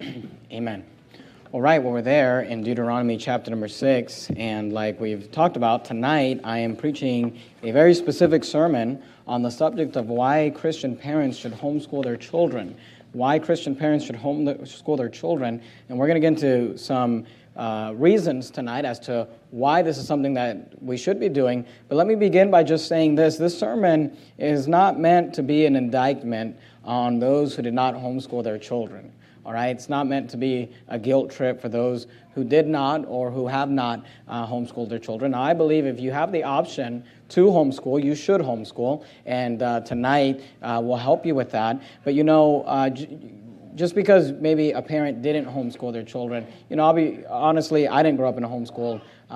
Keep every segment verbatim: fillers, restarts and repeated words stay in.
Amen. All right, well, we're there in Deuteronomy chapter number six, and like we've talked about, tonight I am preaching a very specific sermon on the subject of why Christian parents should homeschool their children. Why Christian parents should homeschool their children, and we're going to get into some uh, reasons tonight as to why this is something that we should be doing. But let me begin by just saying this. This sermon is not meant to be an indictment on those who did not homeschool their children. All right, it's not meant to be a guilt trip for those who did not or who have not uh, homeschooled their children. Now, I believe if you have the option to homeschool, you should homeschool, and uh, tonight uh, will help you with that. But you know, uh, j- just because maybe a parent didn't homeschool their children, you know, I'll be honestly, I didn't grow up in a homeschool, uh,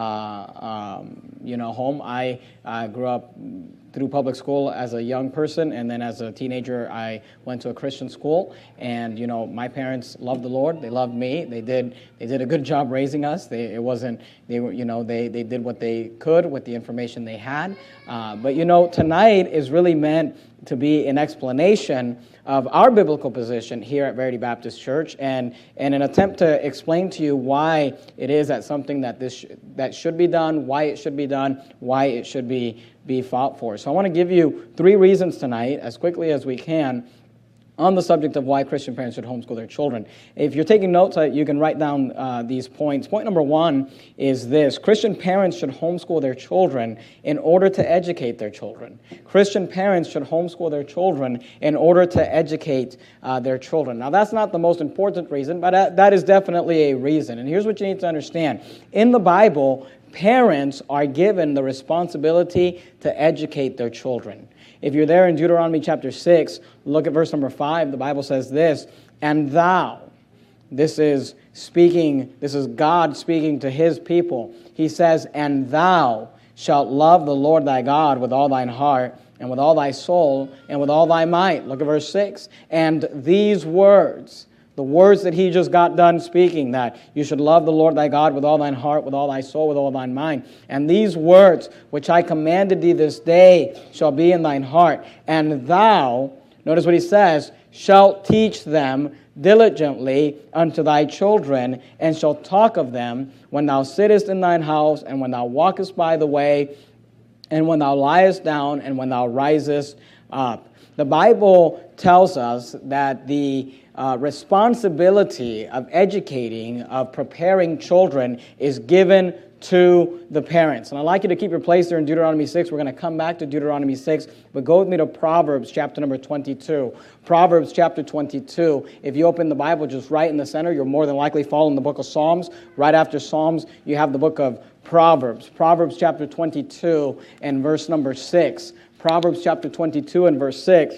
um, you know, home. I uh, grew up through public school as a young person, and then as a teenager, I went to a Christian school. And you know, my parents loved the Lord. They loved me. They did. They did a good job raising us. They, it wasn't. They were. You know, they they did what they could with the information they had. Uh, but you know, tonight is really meant to be an explanation of our biblical position here at Verity Baptist Church, and, and an attempt to explain to you why it is that something that this sh- that should be done, why it should be done, why it should be be fought for. So I want to give you three reasons tonight, as quickly as we can, on the subject of why Christian parents should homeschool their children. If you're taking notes, you can write down uh, these points. Point number one is this: Christian parents should homeschool their children in order to educate their children. Christian parents should homeschool their children in order to educate uh, their children. Now, that's not the most important reason, but uh, that is definitely a reason. And here's what you need to understand. In the Bible, parents are given the responsibility to educate their children. If you're there in Deuteronomy chapter six, look at verse number five. The Bible says this: "And thou," this is speaking, this is God speaking to his people. He says, "And thou shalt love the Lord thy God with all thine heart, and with all thy soul, and with all thy might." Look at verse six. "And these words," the words that he just got done speaking, that you should love the Lord thy God with all thine heart, with all thy soul, with all thine mind. "And these words which I commanded thee this day shall be in thine heart. And thou," notice what he says, "shalt teach them diligently unto thy children, and shalt talk of them when thou sittest in thine house, and when thou walkest by the way, and when thou liest down, and when thou risest up." The Bible tells us that the uh, responsibility of educating, of preparing children is given to the parents. And I'd like you to keep your place there in Deuteronomy six. We're going to come back to Deuteronomy six, but go with me to Proverbs chapter number twenty-two. Proverbs chapter twenty-two. If you open the Bible just right in the center, you're more than likely following the book of Psalms. Right after Psalms, you have the book of Proverbs. Proverbs chapter twenty-two and verse number six. Proverbs chapter twenty-two and verse six.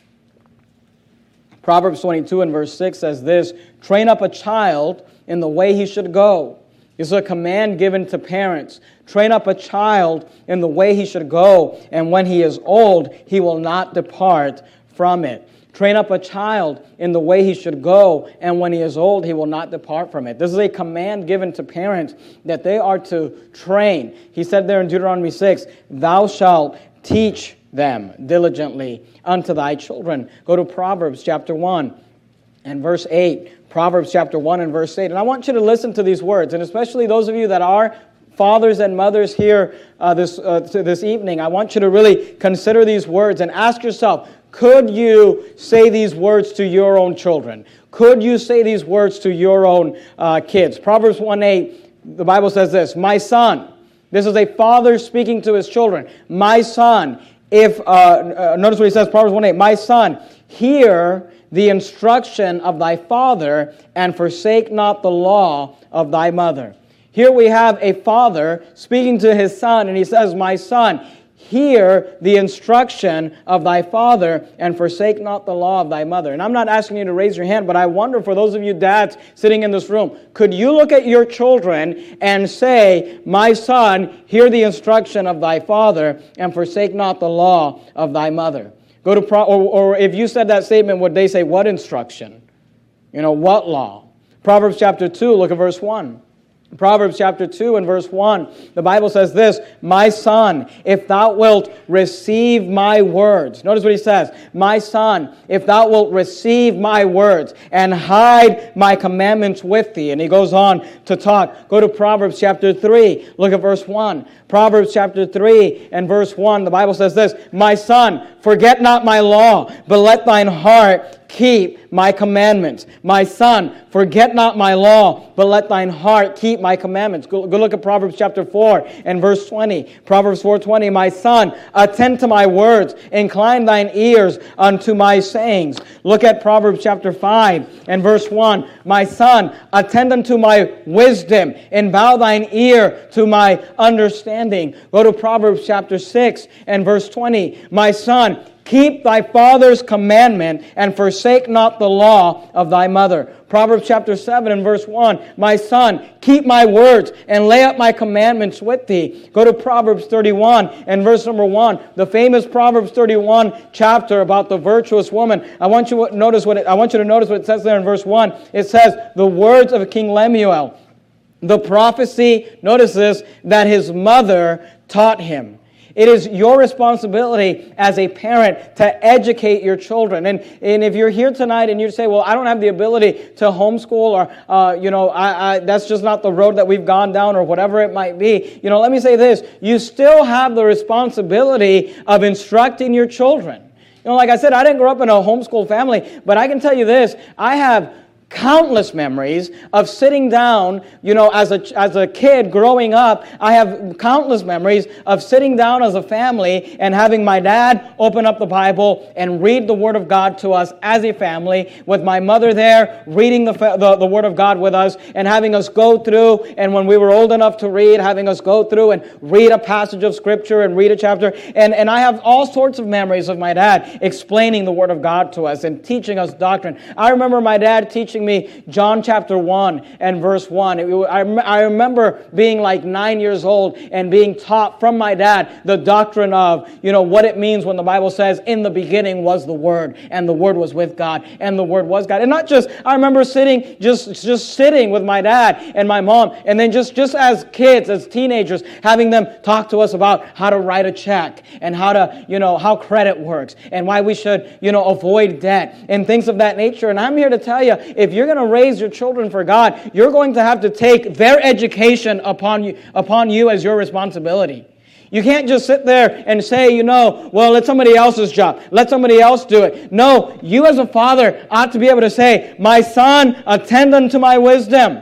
Proverbs twenty-two and verse six says this: "Train up a child in the way he should go." This is a command given to parents. Train up a child in the way he should go, and when he is old, he will not depart from it. Train up a child in the way he should go, and when he is old, he will not depart from it. This is a command given to parents that they are to train. He said there in Deuteronomy six, "Thou shalt teach them diligently unto thy children." Go to Proverbs chapter one and verse eight. Proverbs chapter one and verse eight. And I want you to listen to these words, and especially those of you that are fathers and mothers here uh, this uh, this evening, I want you to really consider these words and ask yourself, could you say these words to your own children? Could you say these words to your own uh, kids? Proverbs one eight, the Bible says this: "My son," this is a father speaking to his children, "My son, if," uh, uh, notice what he says, Proverbs one eight, "My son, hear the instruction of thy father, and forsake not the law of thy mother." Here we have a father speaking to his son, and he says, "My son, hear the instruction of thy father, and forsake not the law of thy mother." And I'm not asking you to raise your hand, but I wonder, for those of you dads sitting in this room, could you look at your children and say, "My son, hear the instruction of thy father, and forsake not the law of thy mother"? Go to Pro- or, or if you said that statement, would they say, "What instruction? You know, what law?" Proverbs chapter two, look at verse one. Proverbs chapter two and verse one, the Bible says this, "My son, if thou wilt receive my words." Notice what he says, "My son, if thou wilt receive my words and hide my commandments with thee." And he goes on to talk. Go to Proverbs chapter three. Look at verse one. Proverbs chapter three and verse one, the Bible says this, "My son, forget not my law, but let thine heart keep my commandments. My son, forget not my law, but let thine heart keep my commandments." Go, go look at Proverbs chapter four and verse twenty. Proverbs four twenty, "My son, attend to my words, incline thine ears unto my sayings." Look at Proverbs chapter five and verse one. "My son, attend unto my wisdom, and bow thine ear to my understanding." Go to Proverbs chapter six and verse twenty. "My son, keep thy father's commandment, and forsake not the law of thy mother." Proverbs chapter seven and verse one. "My son, keep my words, and lay up my commandments with thee." Go to Proverbs thirty-one and verse number one. The famous Proverbs thirty-one chapter about the virtuous woman. I want you to notice what it, I want you to notice what it says there in verse one. It says, "The words of King Lemuel, the prophecy," notice this, "that his mother taught him." It is your responsibility as a parent to educate your children. And, and if you're here tonight and you say, "Well, I don't have the ability to homeschool," or, uh, you know, I, I, that's just not the road that we've gone down, or whatever it might be, you know, let me say this. You still have the responsibility of instructing your children. You know, like I said, I didn't grow up in a homeschool family, but I can tell you this. I have countless memories of sitting down, you know, as a as a kid growing up. I have countless memories of sitting down as a family and having my dad open up the Bible and read the Word of God to us as a family, with my mother there reading the, the, the Word of God with us, and having us go through, and when we were old enough to read, having us go through and read a passage of Scripture and read a chapter. And, and I have all sorts of memories of my dad explaining the Word of God to us and teaching us doctrine. I remember my dad teaching me John chapter one and verse one. It, I, I remember being like nine years old and being taught from my dad the doctrine of, you know, what it means when the Bible says, "In the beginning was the Word, and the Word was with God, and the Word was God." And not just, I remember sitting, just, just sitting with my dad and my mom, and then just, just as kids, as teenagers, having them talk to us about how to write a check, and how to, you know, how credit works, and why we should, you know, avoid debt, and things of that nature. And I'm here to tell you, if you're going to raise your children for God, you're going to have to take their education upon you, upon you as your responsibility. You can't just sit there and say, you know, well, it's somebody else's job. Let somebody else do it. No, you as a father ought to be able to say, "My son, attend unto my wisdom.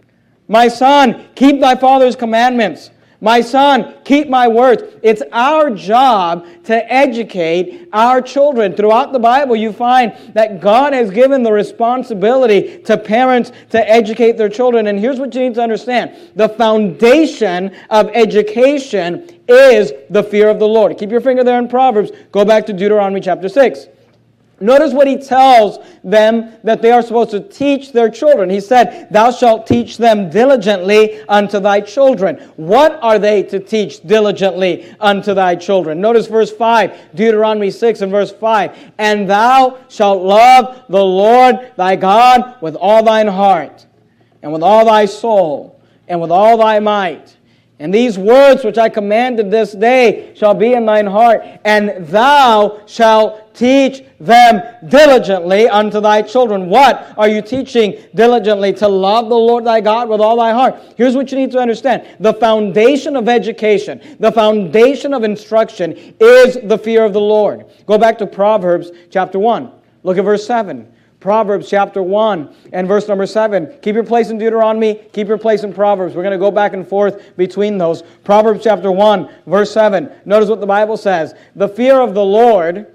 My son, keep thy father's commandments. My son, keep my words." It's our job to educate our children. Throughout the Bible, you find that God has given the responsibility to parents to educate their children. And here's what you need to understand. The foundation of education is the fear of the Lord. Keep your finger there in Proverbs. Go back to Deuteronomy chapter six. Notice what he tells them that they are supposed to teach their children. He said, "Thou shalt teach them diligently unto thy children." What are they to teach diligently unto thy children? Notice verse five, Deuteronomy six and verse five. "And thou shalt love the Lord thy God with all thine heart, and with all thy soul, and with all thy might. And these words which I commanded this day shall be in thine heart, and thou shalt teach them diligently unto thy children." What are you teaching diligently? To love the Lord thy God with all thy heart. Here's what you need to understand. The foundation of education, the foundation of instruction is the fear of the Lord. Go back to Proverbs chapter one. Look at verse seven. Proverbs chapter one and verse number seven. Keep your place in Deuteronomy. Keep your place in Proverbs. We're going to go back and forth between those. Proverbs chapter one, verse seven. Notice what the Bible says. The fear of the Lord,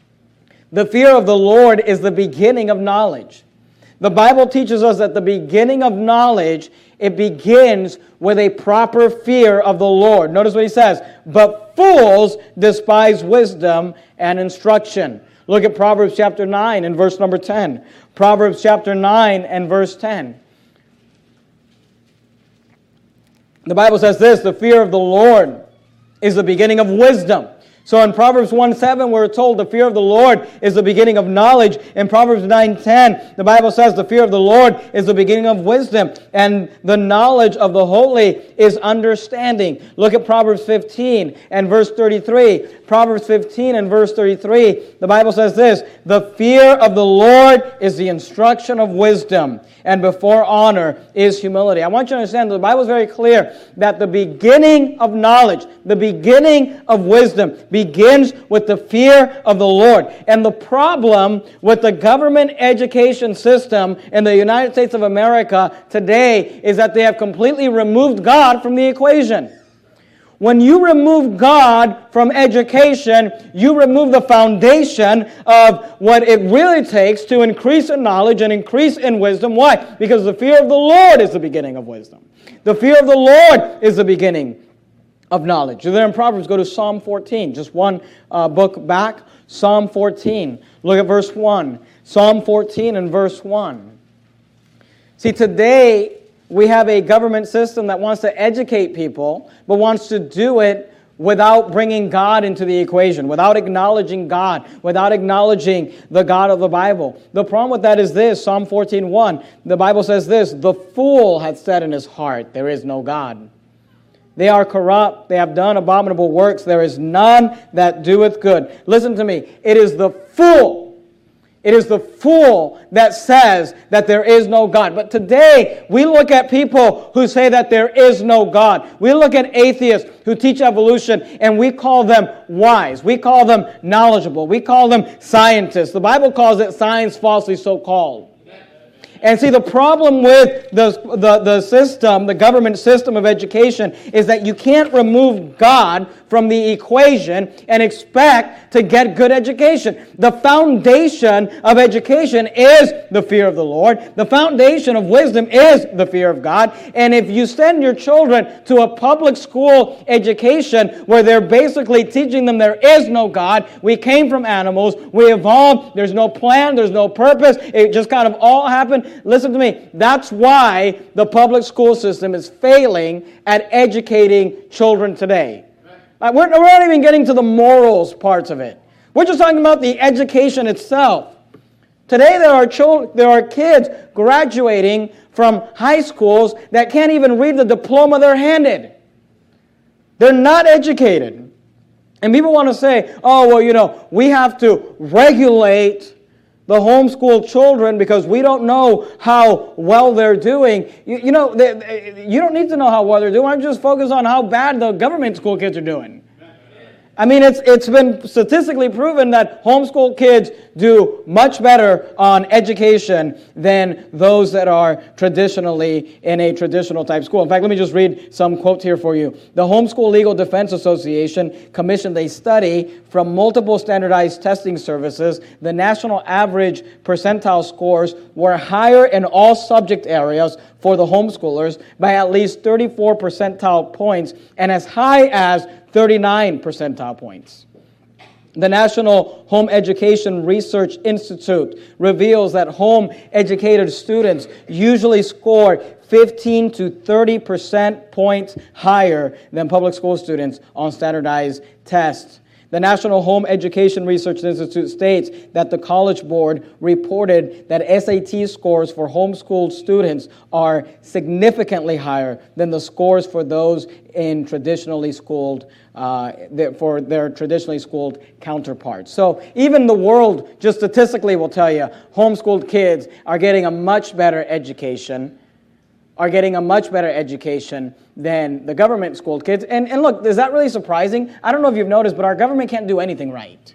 the fear of the Lord is the beginning of knowledge. The Bible teaches us that the beginning of knowledge, it begins with a proper fear of the Lord. Notice what he says. But fools despise wisdom and instruction. Look at Proverbs chapter nine and verse number ten. Proverbs chapter nine and verse ten. The Bible says this, "The fear of the Lord is the beginning of wisdom." So in Proverbs one seven, we're told the fear of the Lord is the beginning of knowledge. In Proverbs nine ten, the Bible says the fear of the Lord is the beginning of wisdom, and the knowledge of the holy is understanding. Look at Proverbs fifteen and verse thirty-three. Proverbs fifteen and verse thirty-three, the Bible says this, the fear of the Lord is the instruction of wisdom, and before honor is humility. I want you to understand that the Bible is very clear that the beginning of knowledge, the beginning of wisdom, begins with the fear of the Lord. And the problem with the government education system in the United States of America today is that they have completely removed God from the equation. When you remove God from education, you remove the foundation of what it really takes to increase in knowledge and increase in wisdom. Why? Because the fear of the Lord is the beginning of wisdom. The fear of the Lord is the beginning of knowledge. You're there in Proverbs, go to Psalm fourteen, just one uh, book back. Psalm fourteen. Look at verse one. Psalm fourteen and verse one. See, today we have a government system that wants to educate people, but wants to do it without bringing God into the equation, without acknowledging God, without acknowledging the God of the Bible. The problem with that is this, Psalm fourteen one, the Bible says this, the fool hath said in his heart, there is no God. They are corrupt, they have done abominable works, there is none that doeth good. Listen to me, it is the fool It is the fool that says that there is no God. But today, we look at people who say that there is no God. We look at atheists who teach evolution, and we call them wise. We call them knowledgeable. We call them scientists. The Bible calls it science falsely so called. And see, the problem with the, the, the system, the government system of education, is that you can't remove God from the equation and expect to get good education. The foundation of education is the fear of the Lord. The foundation of wisdom is the fear of God. And if you send your children to a public school education where they're basically teaching them there is no God, we came from animals, we evolved, there's no plan, there's no purpose, it just kind of all happened. Listen to me, that's why the public school system is failing at educating children today. Like we're, we're not even getting to the morals parts of it. We're just talking about the education itself. Today there are children, there are kids graduating from high schools that can't even read the diploma they're handed. They're not educated. And people want to say, oh, well, you know, we have to regulate the homeschool children because we don't know how well they're doing. You, you know, they, they, you don't need to know how well they're doing. I'm just focused on how bad the government school kids are doing. I mean, it's it's been statistically proven that homeschool kids do much better on education than those that are traditionally in a traditional type school. In fact, let me just read some quotes here for you. The Homeschool Legal Defense Association commissioned a study from multiple standardized testing services. The national average percentile scores were higher in all subject areas for the homeschoolers by at least thirty-four percentile points and as high as thirty-nine percentile points. The National Home Education Research Institute reveals that home-educated students usually score fifteen to thirty percent points higher than public school students on standardized tests. The National Home Education Research Institute states that the College Board reported that S A T scores for homeschooled students are significantly higher than the scores for those in traditionally schooled, uh, for their traditionally schooled counterparts. So even the world, just statistically, will tell you homeschooled kids are getting a much better education are getting a much better education than the government schooled kids. And, and look, is that really surprising? I don't know if you've noticed, but our government can't do anything right.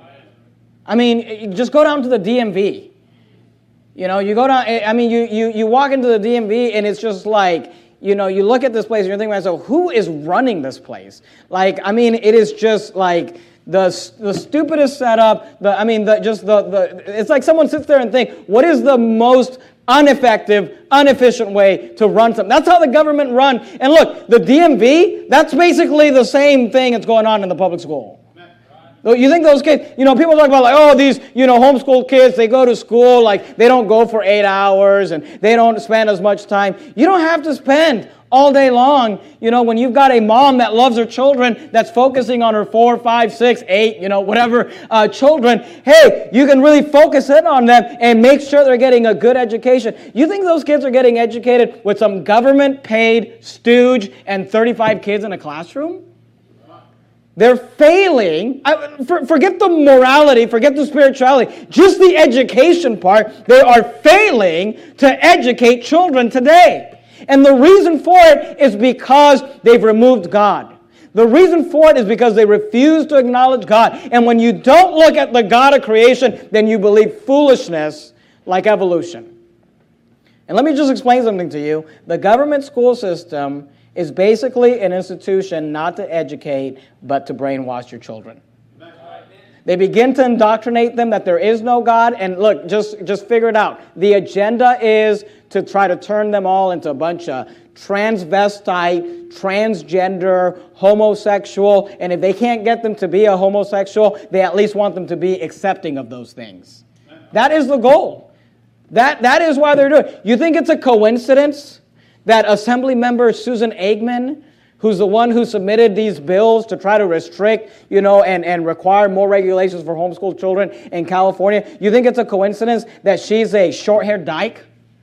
I mean, just go down to the D M V. You know, you go down, I mean, you, you, you walk into the D M V and it's just like, you know, you look at this place and you're thinking to yourself, who is running this place? Like, I mean, it is just like the the stupidest setup. The I mean, the just the the. It's like someone sits there and think, what is the most ineffective, inefficient way to run something? That's how the government run. And look, the D M V, that's basically the same thing that's going on in the public school. You think those kids, you know, people talk about like, oh, these, you know, homeschool kids, they go to school, like they don't go for eight hours and they don't spend as much time. You don't have to spend all day long, you know, when you've got a mom that loves her children, that's focusing on her four, five, six, eight, you know, whatever uh, children. Hey, you can really focus in on them and make sure they're getting a good education. You think those kids are getting educated with some government-paid stooge and thirty-five kids in a classroom? They're failing. I, for, forget the morality, forget the spirituality, just the education part. They are failing to educate children today. And the reason for it is because they've removed God. The reason for it is because they refuse to acknowledge God. And when you don't look at the God of creation, then you believe foolishness like evolution. And let me just explain something to you. The government school system is basically an institution not to educate, but to brainwash your children. They begin to indoctrinate them that there is no God. And look, just, just figure it out. The agenda is to try to turn them all into a bunch of transvestite, transgender, homosexual. And if they can't get them to be a homosexual, they at least want them to be accepting of those things. That is the goal. That, that is why they're doing it. You think it's a coincidence that Assembly Member Susan Eggman, who's the one who submitted these bills to try to restrict, you know, and, and require more regulations for homeschool children in California, you think it's a coincidence that she's a short-haired dyke?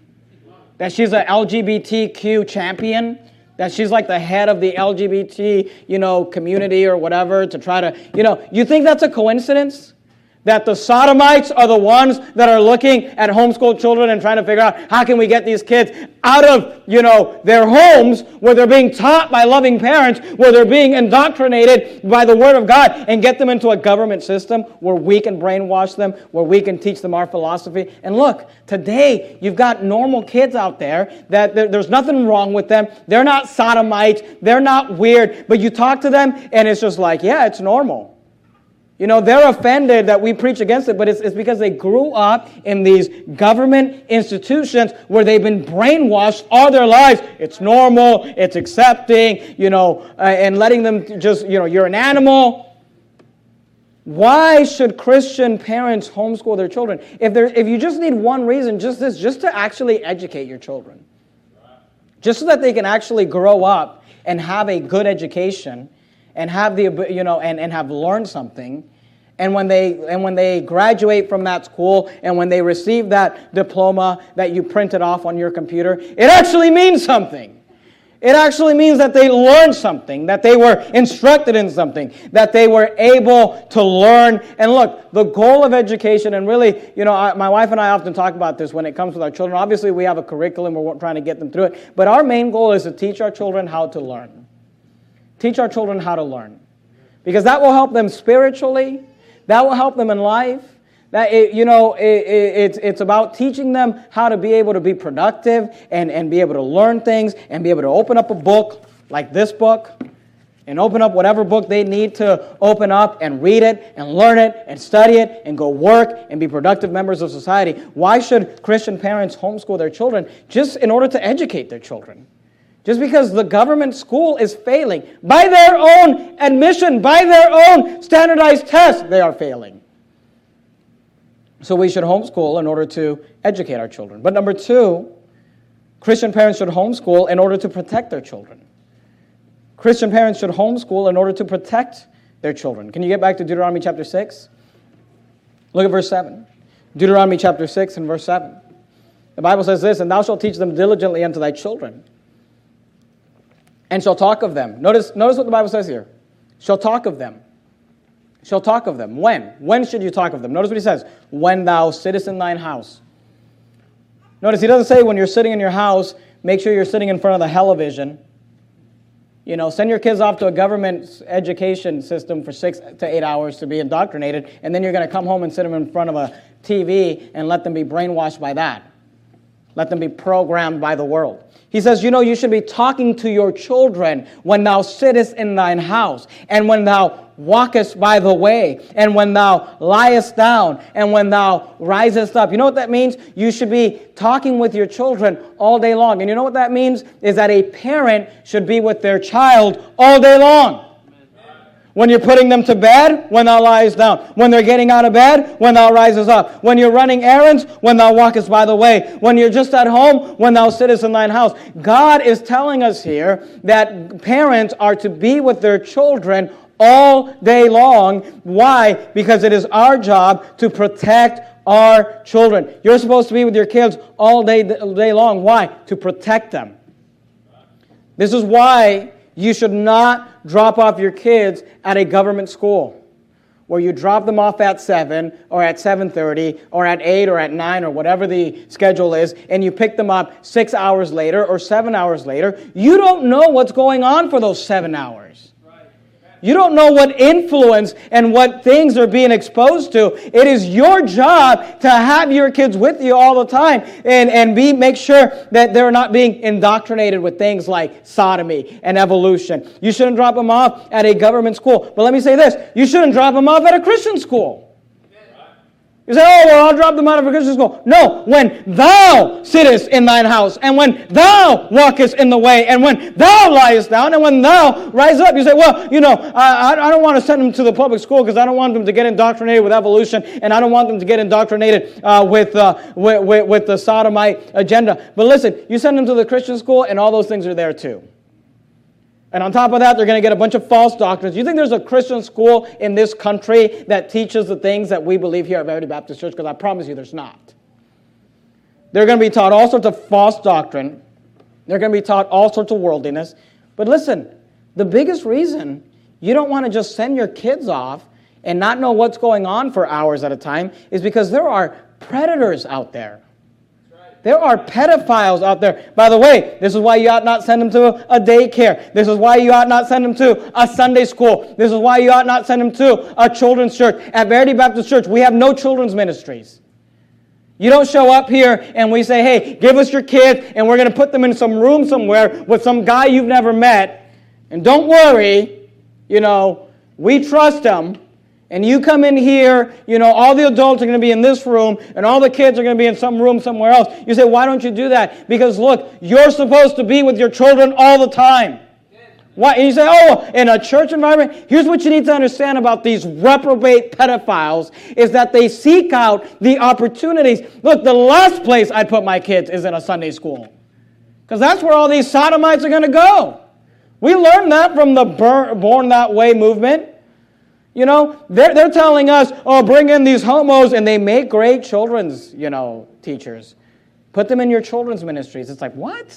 That she's an L G B T Q champion? That she's like the head of the L G B T, you know, community or whatever to try to, you know, you think that's a coincidence? That the sodomites are the ones that are looking at homeschool children and trying to figure out how can we get these kids out of, you know, their homes where they're being taught by loving parents, where they're being indoctrinated by the Word of God, and get them into a government system where we can brainwash them, where we can teach them our philosophy. And look, today you've got normal kids out there that there's nothing wrong with them. They're not sodomites. They're not weird. But you talk to them and it's just like, yeah, it's normal. You know, they're offended that we preach against it, but it's, it's because they grew up in these government institutions where they've been brainwashed all their lives. It's normal, it's accepting, you know, uh, and letting them just, you know, you're an animal. Why should Christian parents homeschool their children? If there, if you just need one reason, just this, just to actually educate your children. Just so that they can actually grow up and have a good education and have the, you know, and, and have learned something. And when they and when they graduate from that school and when they receive that diploma that you printed off on your computer, it actually means something. It actually means that they learned something, that they were instructed in something, that they were able to learn. And look, the goal of education, and really, you know, I, my wife and I often talk about this when it comes with our children. Obviously, we have a curriculum, we're trying to get them through it. But our main goal is to teach our children how to learn. Teach our children how to learn. Because that will help them spiritually. That will help them in life. That it, you know, it, it, it's, it's about teaching them how to be able to be productive and, and be able to learn things and be able to open up a book like this book and open up whatever book they need to open up and read it and learn it and study it and go work and be productive members of society. Why should Christian parents homeschool their children? Just in order to educate their children. Just because the government school is failing. By their own admission, by their own standardized tests, they are failing. So we should homeschool in order to educate our children. But number two, Christian parents should homeschool in order to protect their children. Christian parents should homeschool in order to protect their children. Can you get back to Deuteronomy chapter six? Look at verse seven. Deuteronomy chapter six and verse seven. The Bible says this, "And thou shalt teach them diligently unto thy children, and shall talk of them." Notice, notice what the Bible says here. Shall talk of them. Shall talk of them. When? When should you talk of them? Notice what he says. When thou sittest in thine house. Notice he doesn't say when you're sitting in your house, make sure you're sitting in front of the television. You know, send your kids off to a government education system for six to eight hours to be indoctrinated, and then you're going to come home and sit them in front of a T V and let them be brainwashed by that. Let them be programmed by the world. He says, you know, you should be talking to your children when thou sittest in thine house, and when thou walkest by the way, and when thou liest down, and when thou risest up. You know what that means? You should be talking with your children all day long. And you know what that means? Is that a parent should be with their child all day long. When you're putting them to bed, when thou liest down. When they're getting out of bed, when thou risest up. When you're running errands, when thou walkest by the way. When you're just at home, when thou sittest in thine house. God is telling us here that parents are to be with their children all day long. Why? Because it is our job to protect our children. You're supposed to be with your kids all day, day long. Why? To protect them. This is why you should not drop off your kids at a government school where you drop them off at seven or at seven thirty or at eight or at nine or whatever the schedule is, and you pick them up six hours later or seven hours later. You don't know what's going on for those seven hours. You don't know what influence and what things are being exposed to. It is your job to have your kids with you all the time and, and be make sure that they're not being indoctrinated with things like sodomy and evolution. You shouldn't drop them off at a government school. But let me say this. You shouldn't drop them off at a Christian school. You say, oh, well, I'll drop them out of a Christian school. No, when thou sittest in thine house, and when thou walkest in the way, and when thou liest down, and when thou rise up. You say, well, you know, I, I don't want to send them to the public school because I don't want them to get indoctrinated with evolution, and I don't want them to get indoctrinated uh, with, uh, with, with, with the sodomite agenda. But listen, you send them to the Christian school, and all those things are there too. And on top of that, they're going to get a bunch of false doctrines. You think there's a Christian school in this country that teaches the things that we believe here at Verity Baptist Church? Because I promise you there's not. They're going to be taught all sorts of false doctrine. They're going to be taught all sorts of worldliness. But listen, the biggest reason you don't want to just send your kids off and not know what's going on for hours at a time is because there are predators out there. There are pedophiles out there. By the way, this is why you ought not send them to a daycare. This is why you ought not send them to a Sunday school. This is why you ought not send them to a children's church. At Verity Baptist Church, we have no children's ministries. You don't show up here and we say, hey, give us your kids, and we're going to put them in some room somewhere with some guy you've never met. And don't worry, you know, we trust them. And you come in here, you know, all the adults are going to be in this room, and all the kids are going to be in some room somewhere else. You say, why don't you do that? Because, look, you're supposed to be with your children all the time. Why? And you say, oh, in a church environment? Here's what you need to understand about these reprobate pedophiles, is that they seek out the opportunities. Look, the last place I'd put my kids is in a Sunday school. Because that's where all these sodomites are going to go. We learned that from the Born That Way movement. You know, they're, they're telling us, oh, bring in these homos, and they make great children's, you know, teachers. Put them in your children's ministries. It's like, what?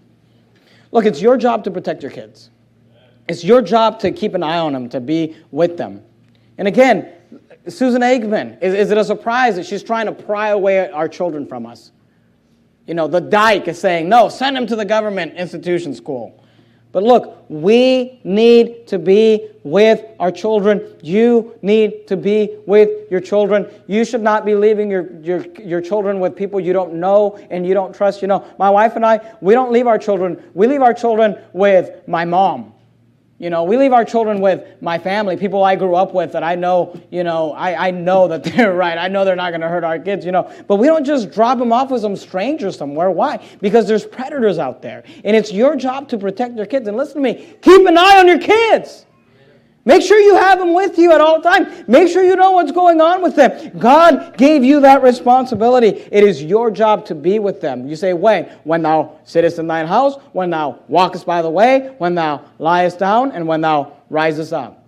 Look, it's your job to protect your kids. It's your job to keep an eye on them, to be with them. And again, Susan Eggman, is, is it a surprise that she's trying to pry away our children from us? You know, the dyke is saying, no, send them to the government institution school. But look, we need to be with our children. You need to be with your children. You should not be leaving your, your, your children with people you don't know and you don't trust. You know, my wife and I, we don't leave our children. We leave our children with my mom. You know, we leave our children with my family, people I grew up with that I know, you know, I, I know that they're right. I know they're not going to hurt our kids, you know. But we don't just drop them off with some stranger somewhere. Why? Because there's predators out there. And it's your job to protect your kids. And listen to me, keep an eye on your kids. Make sure you have them with you at all times. Make sure you know what's going on with them. God gave you that responsibility. It is your job to be with them. You say, when? When thou sittest in thine house, when thou walkest by the way, when thou liest down, and when thou risest up.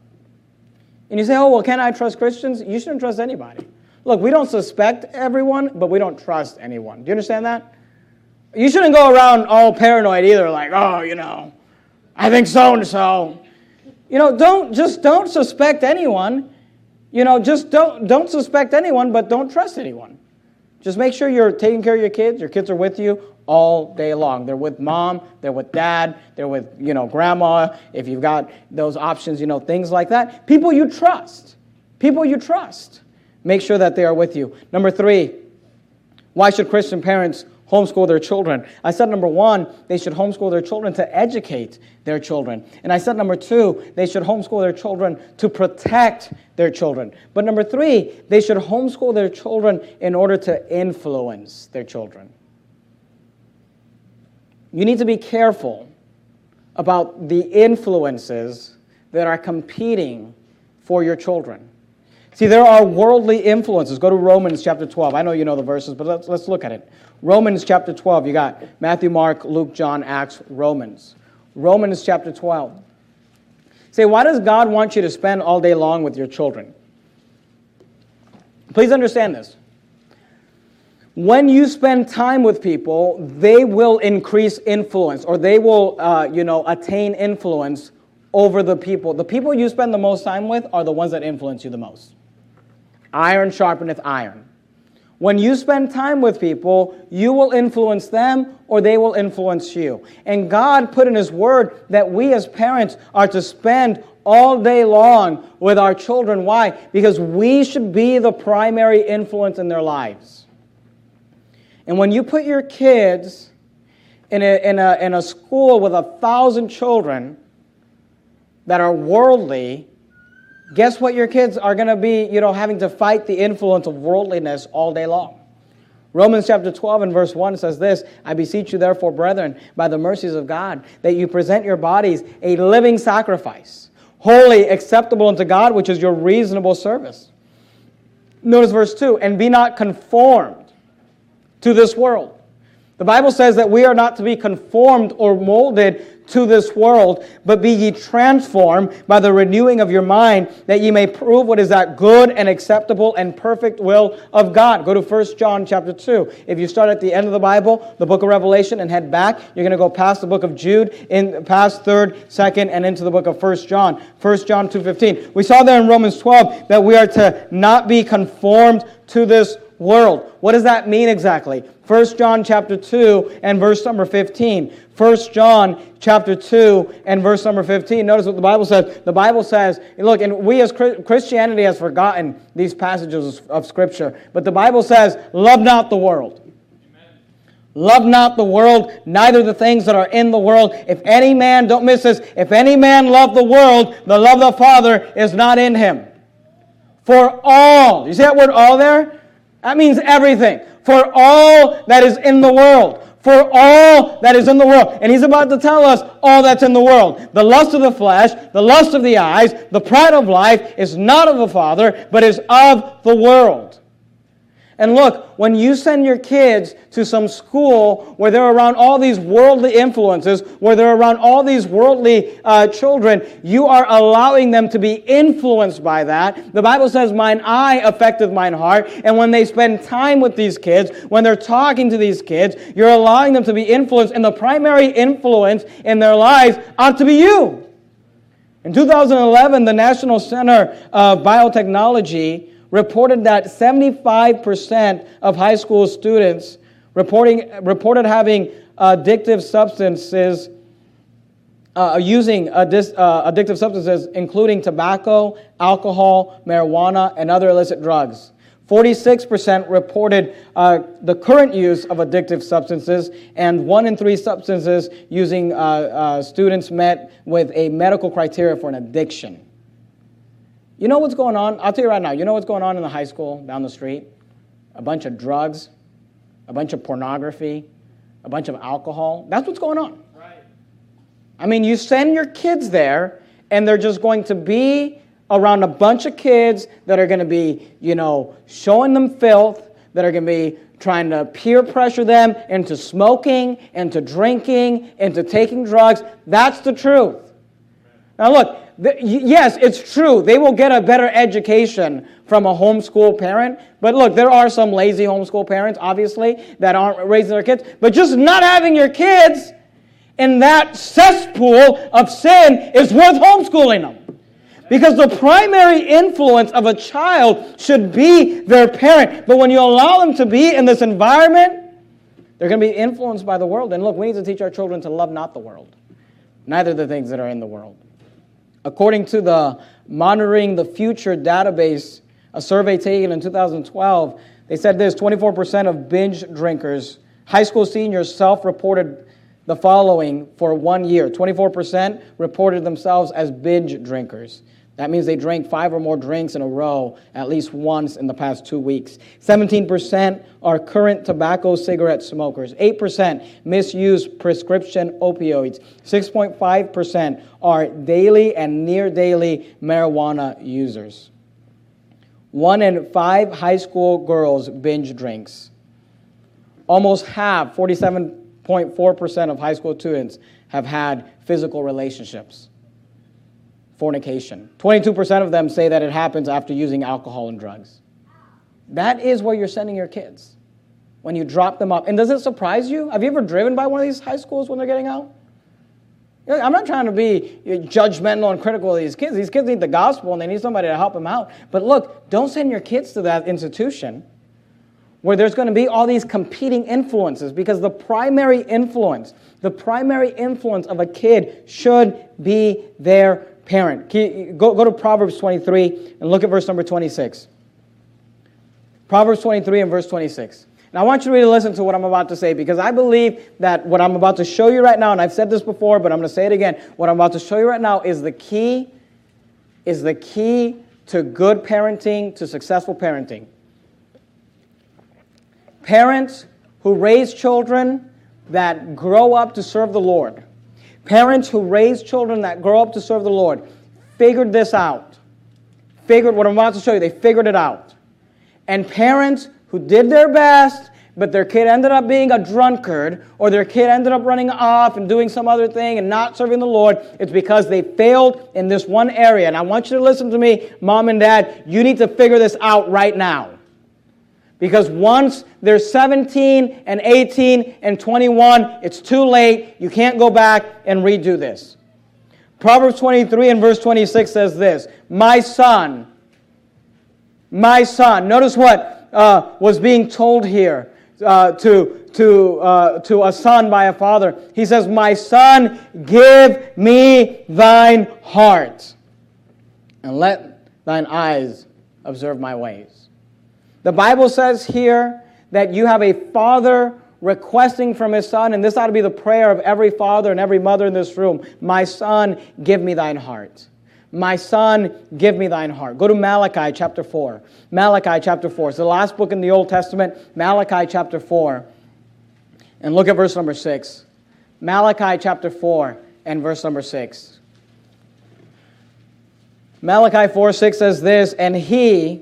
And you say, oh, well, can I trust Christians? You shouldn't trust anybody. Look, we don't suspect everyone, but we don't trust anyone. Do you understand that? You shouldn't go around all paranoid either, like, oh, you know, I think so-and-so. You know, don't just don't suspect anyone. You know, just don't don't suspect anyone, but don't trust anyone. Just make sure you're taking care of your kids. Your kids are with you all day long. They're with mom, they're with dad, they're with, you know, grandma, if you've got those options, you know, things like that. People you trust. People you trust. Make sure that they are with you. Number three, why should Christian parents homeschool their children? I said number one, they should homeschool their children to educate their children. And I said number two, they should homeschool their children to protect their children. But number three, they should homeschool their children in order to influence their children. You need to be careful about the influences that are competing for your children. See, there are worldly influences. Go to Romans chapter twelve. I know you know the verses, but let's, let's look at it. Romans chapter twelve. You got Matthew, Mark, Luke, John, Acts, Romans. Romans chapter twelve. Say, why does God want you to spend all day long with your children? Please understand this. When you spend time with people, they will increase influence, or they will, uh, you know, attain influence over the people. The people you spend the most time with are the ones that influence you the most. Iron sharpeneth iron. When you spend time with people, you will influence them or they will influence you. And God put in His Word that we as parents are to spend all day long with our children. Why? Because we should be the primary influence in their lives. And when you put your kids in a, in a, in a school with a thousand children that are worldly, guess what your kids are going to be, you know, having to fight the influence of worldliness all day long. Romans chapter twelve and verse one says this, I beseech you therefore, brethren, by the mercies of God, that you present your bodies a living sacrifice, holy, acceptable unto God, which is your reasonable service. Notice verse two, and be not conformed to this world. The Bible says that we are not to be conformed or molded to this world, but be ye transformed by the renewing of your mind, that ye may prove what is that good and acceptable and perfect will of God. Go to First John chapter two. If you start at the end of the Bible, the book of Revelation, and head back, you're going to go past the book of Jude, in past third, second, and into the book of First John. First John two fifteen. We saw there in Romans twelve that we are to not be conformed to this world. What does that mean exactly? First John chapter two and verse number fifteen. First John chapter two and verse number fifteen. Notice what the Bible says. The Bible says, look, and we as Christianity has forgotten these passages of Scripture, but the Bible says, love not the world. Amen. Love not the world, neither the things that are in the world. If any man, don't miss this, if any man love the world, the love of the Father is not in him. For all, you see that word all there? That means everything. For all that is in the world. For all that is in the world. And he's about to tell us all that's in the world. The lust of the flesh, the lust of the eyes, the pride of life is not of the Father, but is of the world. And look, when you send your kids to some school where they're around all these worldly influences, where they're around all these worldly uh, children, you are allowing them to be influenced by that. The Bible says, mine eye affecteth mine heart. And when they spend time with these kids, when they're talking to these kids, you're allowing them to be influenced. And the primary influence in their lives ought to be you. In two thousand eleven, the National Center of Biotechnology reported that seventy-five percent of high school students reporting, reported having addictive substances, uh, using addis, uh, addictive substances, including tobacco, alcohol, marijuana, and other illicit drugs. forty-six percent reported uh, the current use of addictive substances, and one in three substances using uh, uh, students met with a medical criteria for an addiction. You know what's going on? I'll tell you right now. You know what's going on in the high school down the street? A bunch of drugs, a bunch of pornography, a bunch of alcohol. That's what's going on. Right. I mean, you send your kids there, and they're just going to be around a bunch of kids that are going to be, you know, showing them filth, that are going to be trying to peer pressure them into smoking, into drinking, into taking drugs. That's the truth. Now look, the, yes, it's true. They will get a better education from a homeschool parent. But look, there are some lazy homeschool parents, obviously, that aren't raising their kids. But just not having your kids in that cesspool of sin is worth homeschooling them. Because the primary influence of a child should be their parent. But when you allow them to be in this environment, they're going to be influenced by the world. And look, we need to teach our children to love not the world, neither the things that are in the world. According to the Monitoring the Future database, a survey taken in two thousand twelve, they said this, twenty-four percent of binge drinkers, high school seniors, self-reported the following for one year. twenty-four percent reported themselves as binge drinkers. That means they drank five or more drinks in a row at least once in the past two weeks. seventeen percent are current tobacco cigarette smokers. eight percent misuse prescription opioids. six point five percent are daily and near daily marijuana users. One in five high school girls binge drinks. Almost half, forty-seven point four percent of high school students have had physical relationships. Fornication. twenty-two percent of them say that it happens after using alcohol and drugs. That is where you're sending your kids when you drop them up. And does it surprise you? Have you ever driven by one of these high schools when they're getting out? I'm not trying to be judgmental and critical of these kids. These kids need the gospel and they need somebody to help them out. But look, don't send your kids to that institution where there's going to be all these competing influences, because the primary influence, the primary influence of a kid should be their parent. Go, go to Proverbs twenty-three and look at verse number twenty-six. Proverbs twenty-three and verse twenty-six. Now I want you to really listen to what I'm about to say, because I believe that what I'm about to show you right now, and I've said this before, but I'm going to say it again, what I'm about to show you right now is the key, is the key to good parenting, to successful parenting. Parents who raise children that grow up to serve the Lord. Parents who raise children that grow up to serve the Lord figured this out. Figured what I'm about to show you, they figured it out. And parents who did their best, but their kid ended up being a drunkard, or their kid ended up running off and doing some other thing and not serving the Lord, it's because they failed in this one area. And I want you to listen to me, mom and dad, you need to figure this out right now. Because once they're seventeen and eighteen and twenty-one, it's too late. You can't go back and redo this. Proverbs twenty-three and verse twenty-six says this, my son, my son. Notice what uh, was being told here uh, to, to, uh, to a son by a father. He says, my son, give me thine heart, and let thine eyes observe my ways. The Bible says here that you have a father requesting from his son, and this ought to be the prayer of every father and every mother in this room. My son, give me thine heart. My son, give me thine heart. Go to Malachi chapter four. Malachi chapter four. It's the last book in the Old Testament. Malachi chapter four. And look at verse number six. Malachi chapter four and verse number six. Malachi four six says this, and he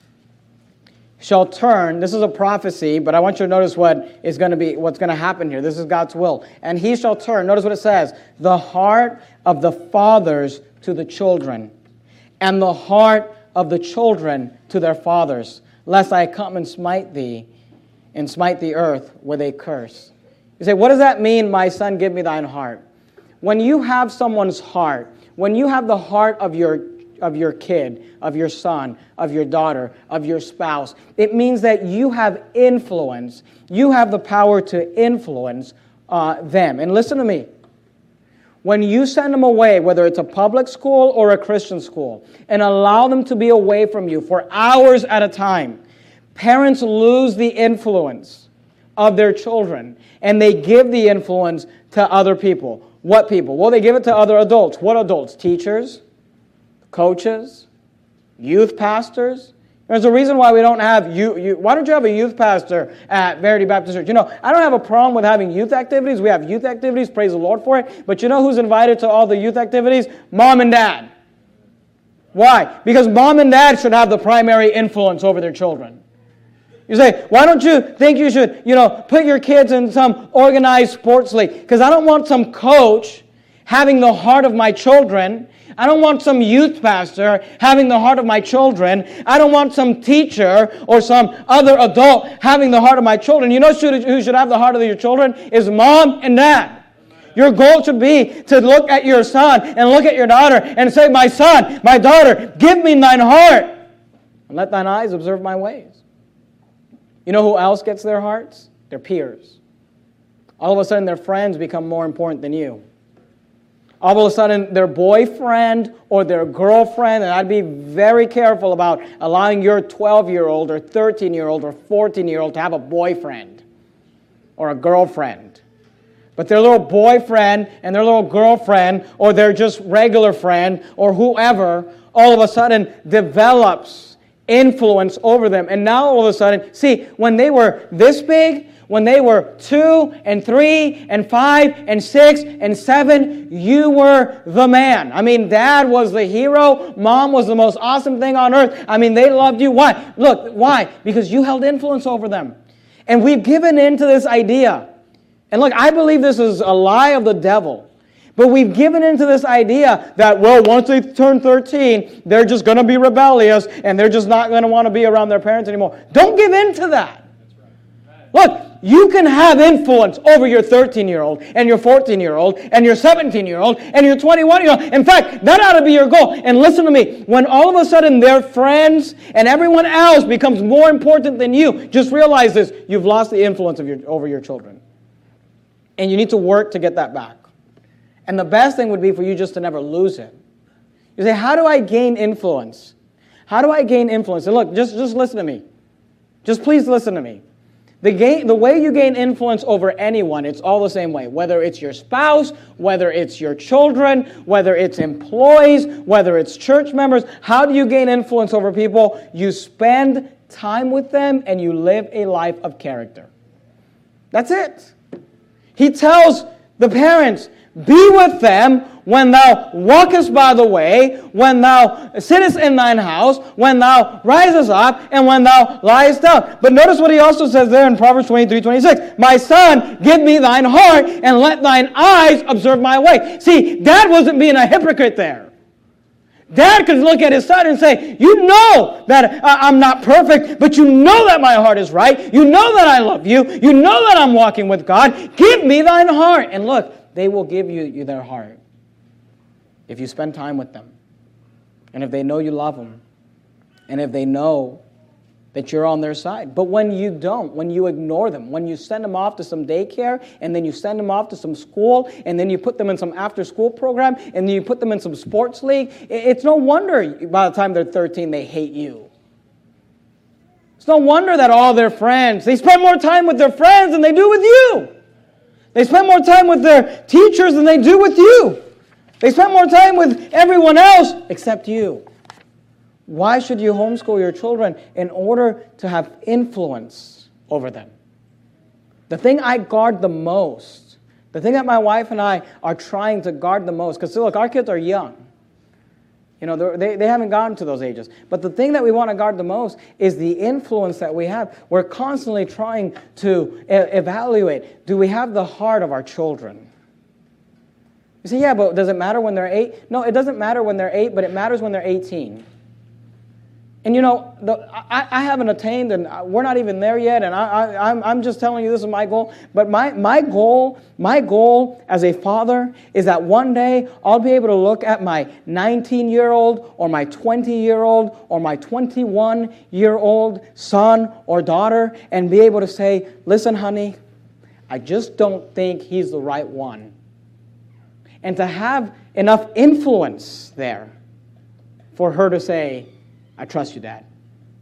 shall turn, this is a prophecy, but I want you to notice what is going to be, what's going to happen here. This is God's will. And he shall turn, notice what it says, the heart of the fathers to the children, and the heart of the children to their fathers, lest I come and smite thee, and smite the earth with a curse. You say, what does that mean, my son, give me thine heart? When you have someone's heart, when you have the heart of your of your kid, of your son, of your daughter, of your spouse, it means that you have influence. You have the power to influence uh, them. And listen to me. When you send them away, whether it's a public school or a Christian school, and allow them to be away from you for hours at a time, parents lose the influence of their children, and they give the influence to other people. What people? Well, they give it to other adults. What adults? Teachers, coaches, youth pastors. There's a reason why we don't have you. you why don't you have a youth pastor at Verity Baptist Church? You know, I don't have a problem with having youth activities. We have youth activities. Praise the Lord for it. But you know who's invited to all the youth activities? Mom and dad. Why? Because mom and dad should have the primary influence over their children. You say, why don't you think you should, you know, put your kids in some organized sports league? Because I don't want some coach having the heart of my children. I don't want some youth pastor having the heart of my children. I don't want some teacher or some other adult having the heart of my children. You know who should have the heart of your children? Is mom and dad. Your goal should be to look at your son and look at your daughter and say, my son, my daughter, give me thine heart, and let thine eyes observe my ways. You know who else gets their hearts? Their peers. All of a sudden, their friends become more important than you. All of a sudden, their boyfriend or their girlfriend, and I'd be very careful about allowing your twelve-year-old or thirteen-year-old or fourteen-year-old to have a boyfriend or a girlfriend. But their little boyfriend and their little girlfriend or their just regular friend or whoever, all of a sudden develops influence over them. And now all of a sudden, see, when they were this big, when they were two and three and five and six and seven, you were the man. I mean, dad was the hero. Mom was the most awesome thing on earth. I mean, they loved you. Why? Look, why? Because you held influence over them. And we've given in to this idea. And look, I believe this is a lie of the devil. But we've given into this idea that, well, once they turn thirteen, they're just going to be rebellious and they're just not going to want to be around their parents anymore. Don't give in to that. Look, you can have influence over your thirteen-year-old and your fourteen-year-old and your seventeen-year-old and your twenty-one-year-old. In fact, that ought to be your goal. And listen to me. When all of a sudden their friends and everyone else becomes more important than you, just realize this. You've lost the influence of your, over your children. And you need to work to get that back. And the best thing would be for you just to never lose it. You say, how do I gain influence? How do I gain influence? And look, just, just listen to me. Just please listen to me. The, gain, the way you gain influence over anyone, it's all the same way. Whether it's your spouse, whether it's your children, whether it's employees, whether it's church members. How do you gain influence over people? You spend time with them and you live a life of character. That's it. He tells the parents, be with them when thou walkest by the way, when thou sittest in thine house, when thou risest up, and when thou liest down. But notice what he also says there in Proverbs twenty-three twenty-six. My son, give me thine heart, and let thine eyes observe my way. See, Dad wasn't being a hypocrite there. Dad could look at his son and say, you know that I'm not perfect, but you know that my heart is right. You know that I love you. You know that I'm walking with God. Give me thine heart. And look, they will give you, you their heart if you spend time with them. And if they know you love them. And if they know that you're on their side. But when you don't, when you ignore them, when you send them off to some daycare, and then you send them off to some school, and then you put them in some after-school program, and then you put them in some sports league, it's no wonder by the time they're thirteen, they hate you. It's no wonder that all their friends, they spend more time with their friends than they do with you. They spend more time with their teachers than they do with you. They spend more time with everyone else except you. Why should you homeschool your children? In order to have influence over them. The thing I guard the most, the thing that my wife and I are trying to guard the most, because look, our kids are young. You know, they, they haven't gotten to those ages. But the thing that we want to guard the most is the influence that we have. We're constantly trying to e- evaluate, do we have the heart of our children? You say, yeah, but does it matter when they're eight? No, it doesn't matter when they're eight, but it matters when they're eighteen. And you know, the, I, I haven't attained, and we're not even there yet, and I, I, I'm, I'm just telling you this is my goal. But my, my goal, my goal as a father is that one day I'll be able to look at my nineteen-year-old or my twenty-year-old or my twenty-one-year-old son or daughter and be able to say, listen, honey, I just don't think he's the right one. And to have enough influence there for her to say, I trust you, Dad.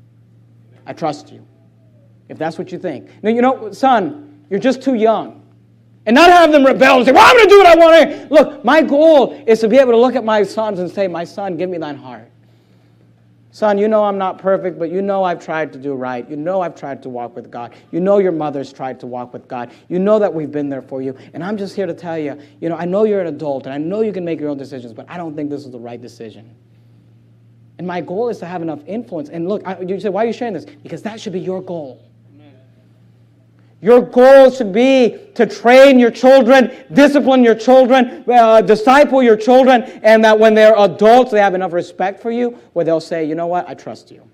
I trust you. If that's what you think. Now, you know, son, you're just too young. And not have them rebel and say, well, I'm going to do what I want to. Look, my goal is to be able to look at my sons and say, my son, give me thine heart. Son, you know I'm not perfect, but you know I've tried to do right. You know I've tried to walk with God. You know your mother's tried to walk with God. You know that we've been there for you. And I'm just here to tell you, you know, I know you're an adult, and I know you can make your own decisions, but I don't think this is the right decision. And my goal is to have enough influence. And look, I, you say, why are you sharing this? Because that should be your goal. Amen. Your goal should be to train your children, discipline your children, uh, disciple your children, and that when they're adults, they have enough respect for you, where they'll say, you know what, I trust you.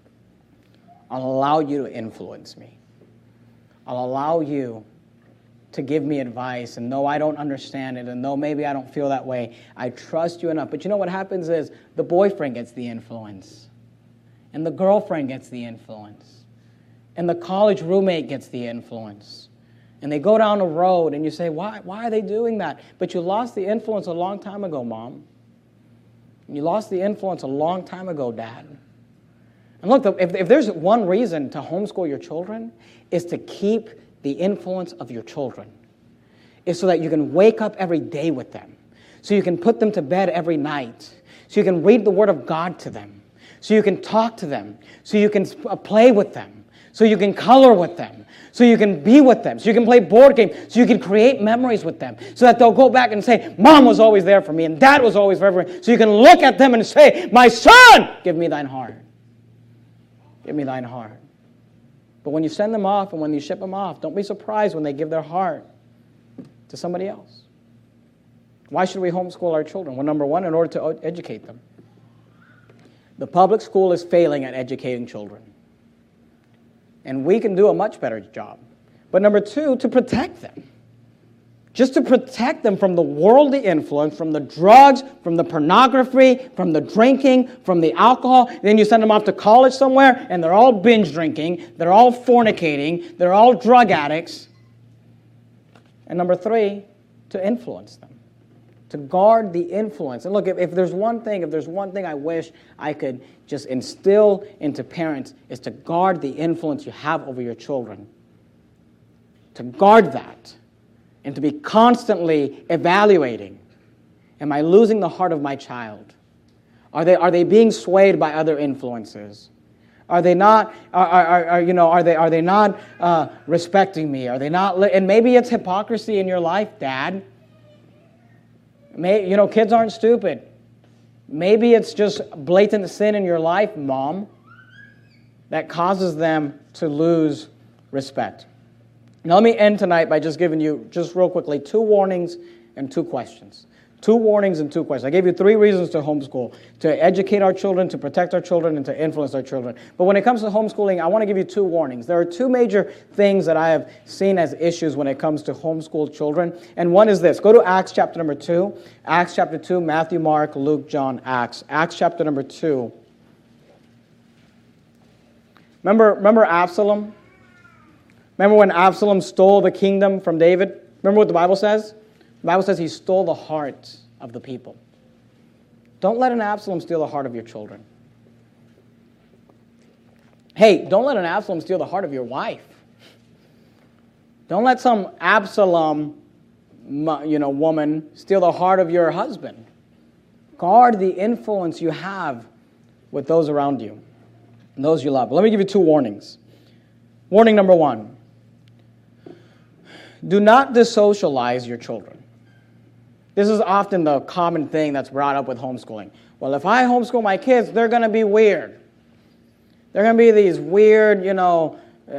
I'll allow you to influence me. I'll allow you to give me advice, and though I don't understand it, and though maybe I don't feel that way, I trust you enough. But you know what happens is the boyfriend gets the influence, and the girlfriend gets the influence, and the college roommate gets the influence. And they go down the road, and you say, why, why are they doing that? But you lost the influence a long time ago, Mom. You lost the influence a long time ago, Dad. And look, if, if there's one reason to homeschool your children, is to keep the influence of your children, is so that you can wake up every day with them, so you can put them to bed every night, so you can read the Word of God to them, so you can talk to them, so you can play with them, so you can color with them, so you can be with them, so you can play board games, so you can create memories with them, so that they'll go back and say, Mom was always there for me, and Dad was always there for me, so you can look at them and say, my son, give me thine heart. Give me thine heart. But when you send them off and when you ship them off, don't be surprised when they give their heart to somebody else. Why should we homeschool our children? Well, number one, in order to educate them. The public school is failing at educating children. And we can do a much better job. But number two, to protect them. Just to protect them from the worldly influence, from the drugs, from the pornography, from the drinking, from the alcohol. And then you send them off to college somewhere, and they're all binge drinking, they're all fornicating, they're all drug addicts. And number three, to influence them. To guard the influence. And look, if, if there's one thing, if there's one thing I wish I could just instill into parents, is to guard the influence you have over your children. To guard that. And to be constantly evaluating. Am I losing the heart of my child? Are they, are they being swayed by other influences? Are they not, are, are, are, you know, are they, are they not uh, respecting me? Are they not, li- and maybe it's hypocrisy in your life, Dad. May, you know, kids aren't stupid. Maybe it's just blatant sin in your life, Mom, that causes them to lose respect. Now let me end tonight by just giving you, just real quickly, two warnings and two questions. Two warnings and two questions. I gave you three reasons to homeschool: to educate our children, to protect our children, and to influence our children. But when it comes to homeschooling, I want to give you two warnings. There are two major things that I have seen as issues when it comes to homeschooled children. And one is this. Go to Acts chapter number two. Acts chapter two, Matthew, Mark, Luke, John, Acts. Acts chapter number two. Remember, remember Absalom? Remember when Absalom stole the kingdom from David? Remember what the Bible says? The Bible says he stole the hearts of the people. Don't let an Absalom steal the heart of your children. Hey, don't let an Absalom steal the heart of your wife. Don't let some Absalom, you know, woman steal the heart of your husband. Guard the influence you have with those around you and those you love. But let me give you two warnings. Warning number one. Do not desocialize your children. This is often the common thing that's brought up with homeschooling. Well, if I homeschool my kids, they're going to be weird. They're going to be these weird, you know, uh,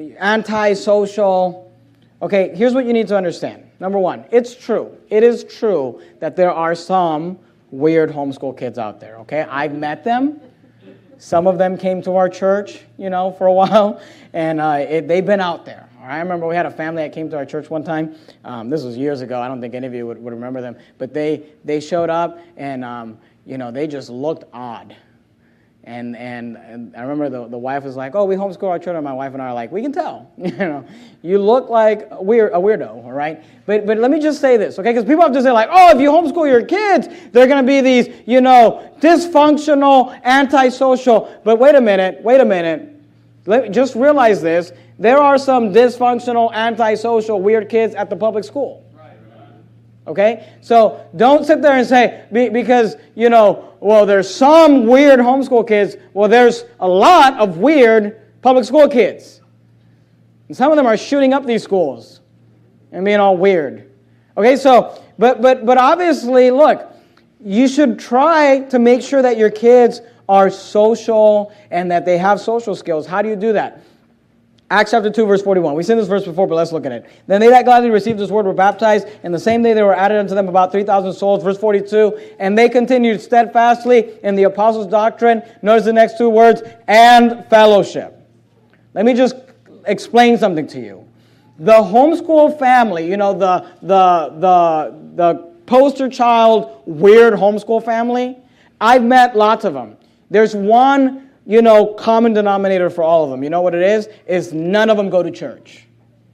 antisocial. Okay, here's what you need to understand. Number one, it's true. It is true that there are some weird homeschool kids out there, okay? I've met them. Some of them came to our church, you know, for a while, and uh, it, they've been out there. I remember we had a family that came to our church one time. Um, this was years ago. I don't think any of you would, would remember them. But they they showed up, and, um, you know, they just looked odd. And and, and I remember the, the wife was like, oh, we homeschool our children. My wife and I are like, we can tell. You know, you look like a, weird, a weirdo, all right? But but let me just say this, okay? Because people have to say, like, oh, if you homeschool your kids, they're going to be these, you know, dysfunctional, antisocial. But wait a minute, wait a minute. Let, just realize this. There are some dysfunctional, antisocial, weird kids at the public school. Okay? So don't sit there and say, because, you know, well, there's some weird homeschool kids. Well, there's a lot of weird public school kids. And some of them are shooting up these schools and being all weird. Okay, so, but but but obviously, look, you should try to make sure that your kids are social and that they have social skills. How do you do that? Acts chapter two, verse forty-one. We've seen this verse before, but let's look at it. Then they that gladly received this word were baptized, and the same day they were added unto them about three thousand souls. Verse forty-two. And they continued steadfastly in the apostles' doctrine. Notice the next two words, and fellowship. Let me just explain something to you. The homeschool family, you know, the the the the poster child weird homeschool family, I've met lots of them. There's one, you know, common denominator for all of them. You know what it is? Is none of them go to church.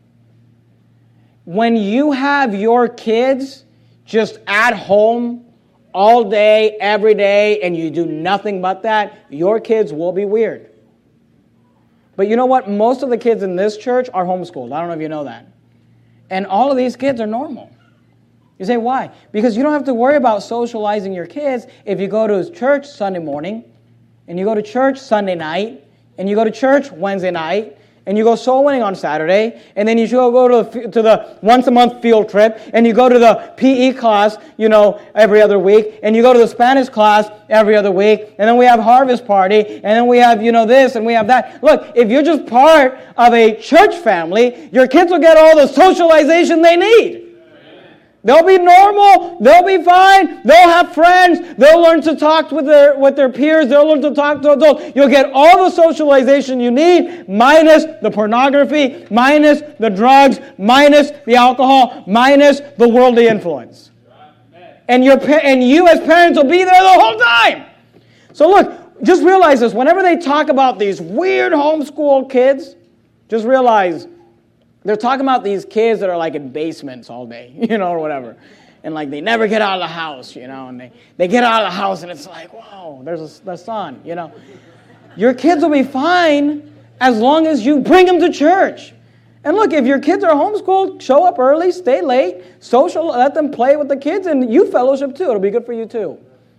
When you have your kids just at home all day, every day, and you do nothing but that, your kids will be weird. But you know what? Most of the kids in this church are homeschooled. I don't know if you know that. And all of these kids are normal. You say, why? Because you don't have to worry about socializing your kids if you go to church Sunday morning, and you go to church Sunday night, and you go to church Wednesday night, and you go soul winning on Saturday, and then you go go to the, to the once a month field trip, and you go to the P E class, you know, every other week, and you go to the Spanish class every other week, and then we have harvest party, and then we have, you know, this, and we have that. Look, if you're just part of a church family, your kids will get all the socialization they need. They'll be normal. They'll be fine. They'll have friends. They'll learn to talk with their with their peers. They'll learn to talk to adults. You'll get all the socialization you need, minus the pornography, minus the drugs, minus the alcohol, minus the worldly influence. And your and you as parents will be there the whole time. So look, just realize this. Whenever they talk about these weird homeschool kids, just realize they're talking about these kids that are like in basements all day, you know, or whatever. And like they never get out of the house, you know, and they, they get out of the house and it's like, whoa, there's a, the sun, you know. Your kids will be fine as long as you bring them to church. And look, if your kids are homeschooled, show up early, stay late, social, let them play with the kids, and you fellowship too. It'll be good for you too.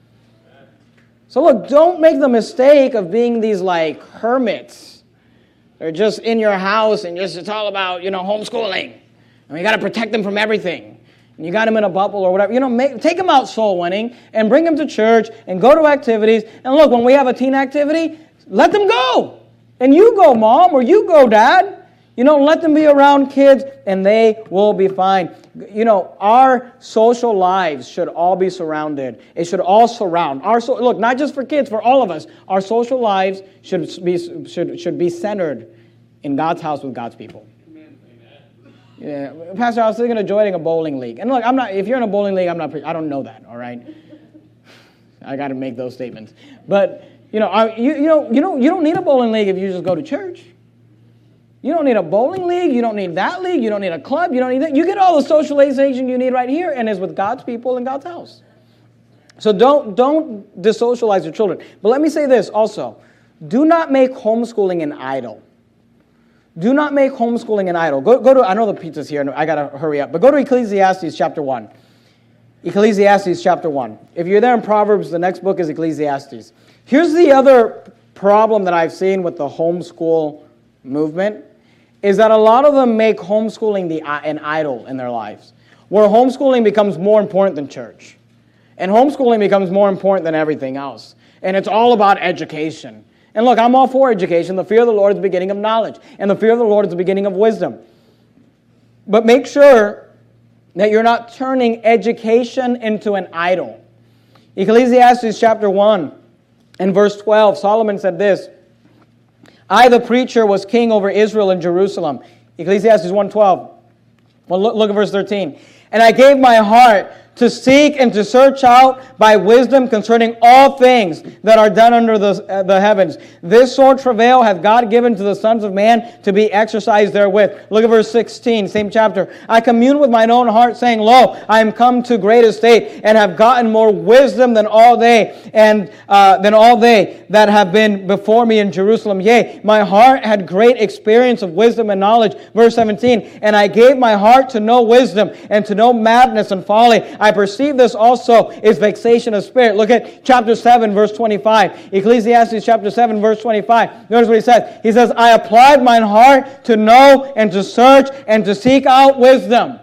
So look, don't make the mistake of being these like hermits. They're just in your house and just it's all about, you know, homeschooling. And you got to protect them from everything. And you got them in a bubble or whatever. You know, make, take them out soul winning and bring them to church and go to activities. And look, when we have a teen activity, let them go. And you go, Mom, or you go, Dad. You know, let them be around kids and they will be fine. You know, our social lives should all be surrounded. It should all surround. Our so, look, not just for kids, for all of us. Our social lives should be should should be centered in God's house with God's people. Amen. Yeah, Pastor, I was thinking of joining a bowling league. And look, I'm not. If you're in a bowling league, I'm not. I don't know that. All right. I got to make those statements. But you know, I, you you know you know you don't need a bowling league if you just go to church. You don't need a bowling league. You don't need that league. You don't need a club. You don't need that. You get all the socialization you need right here, and it's with God's people in God's house. So don't don't dissocialize your children. But let me say this also. Do not make homeschooling an idol. Do not make homeschooling an idol. Go, go to, I know the pizza's here, and I got to hurry up. But go to Ecclesiastes chapter one. Ecclesiastes chapter one. If you're there in Proverbs, the next book is Ecclesiastes. Here's the other problem that I've seen with the homeschool movement. Is that a lot of them make homeschooling the, an idol in their lives, where homeschooling becomes more important than church. And homeschooling becomes more important than everything else. And it's all about education. And look, I'm all for education. The fear of the Lord is the beginning of knowledge. And the fear of the Lord is the beginning of wisdom. But make sure that you're not turning education into an idol. Ecclesiastes chapter one and verse twelve, Solomon said this, I, the preacher, was king over Israel in Jerusalem. Ecclesiastes one twelve. Well, look, look at verse thirteen. And I gave my heart to seek and to search out by wisdom concerning all things that are done under the, uh, the heavens. This sore travail hath God given to the sons of man to be exercised therewith. Look at verse sixteen, same chapter. I commune with mine own heart, saying, Lo, I am come to great estate, and have gotten more wisdom than all they, and uh, than all they that have been before me in Jerusalem. Yea, my heart had great experience of wisdom and knowledge. Verse seventeen, and I gave my heart to know wisdom, and to know madness and folly. I perceive this also is vexation of spirit. Look at chapter seven, verse twenty-five. Ecclesiastes chapter seven, verse twenty-five. Notice what he says. He says, I applied mine heart to know and to search and to seek out wisdom.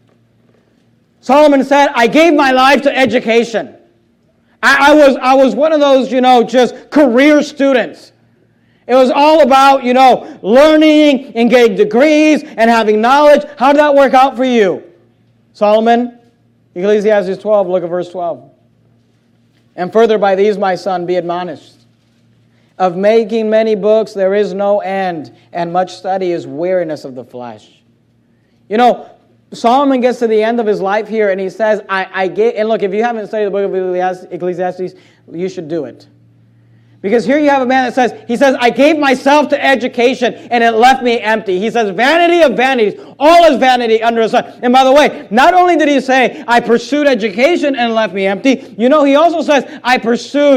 Solomon said, I gave my life to education. I, I was I was one of those, you know, just career students. It was all about, you know, learning and getting degrees and having knowledge. How did that work out for you, Solomon? Ecclesiastes twelve, look at verse twelve. And further, by these, my son, be admonished. Of making many books there is no end, and much study is weariness of the flesh. You know, Solomon gets to the end of his life here, and he says, I, I get, and look, if you haven't studied the book of Ecclesiastes, you should do it. Because here you have a man that says, he says, I gave myself to education and it left me empty. He says, vanity of vanities, all is vanity under the sun. And by the way, not only did he say, I pursued education and it left me empty, you know, he also says, I pursued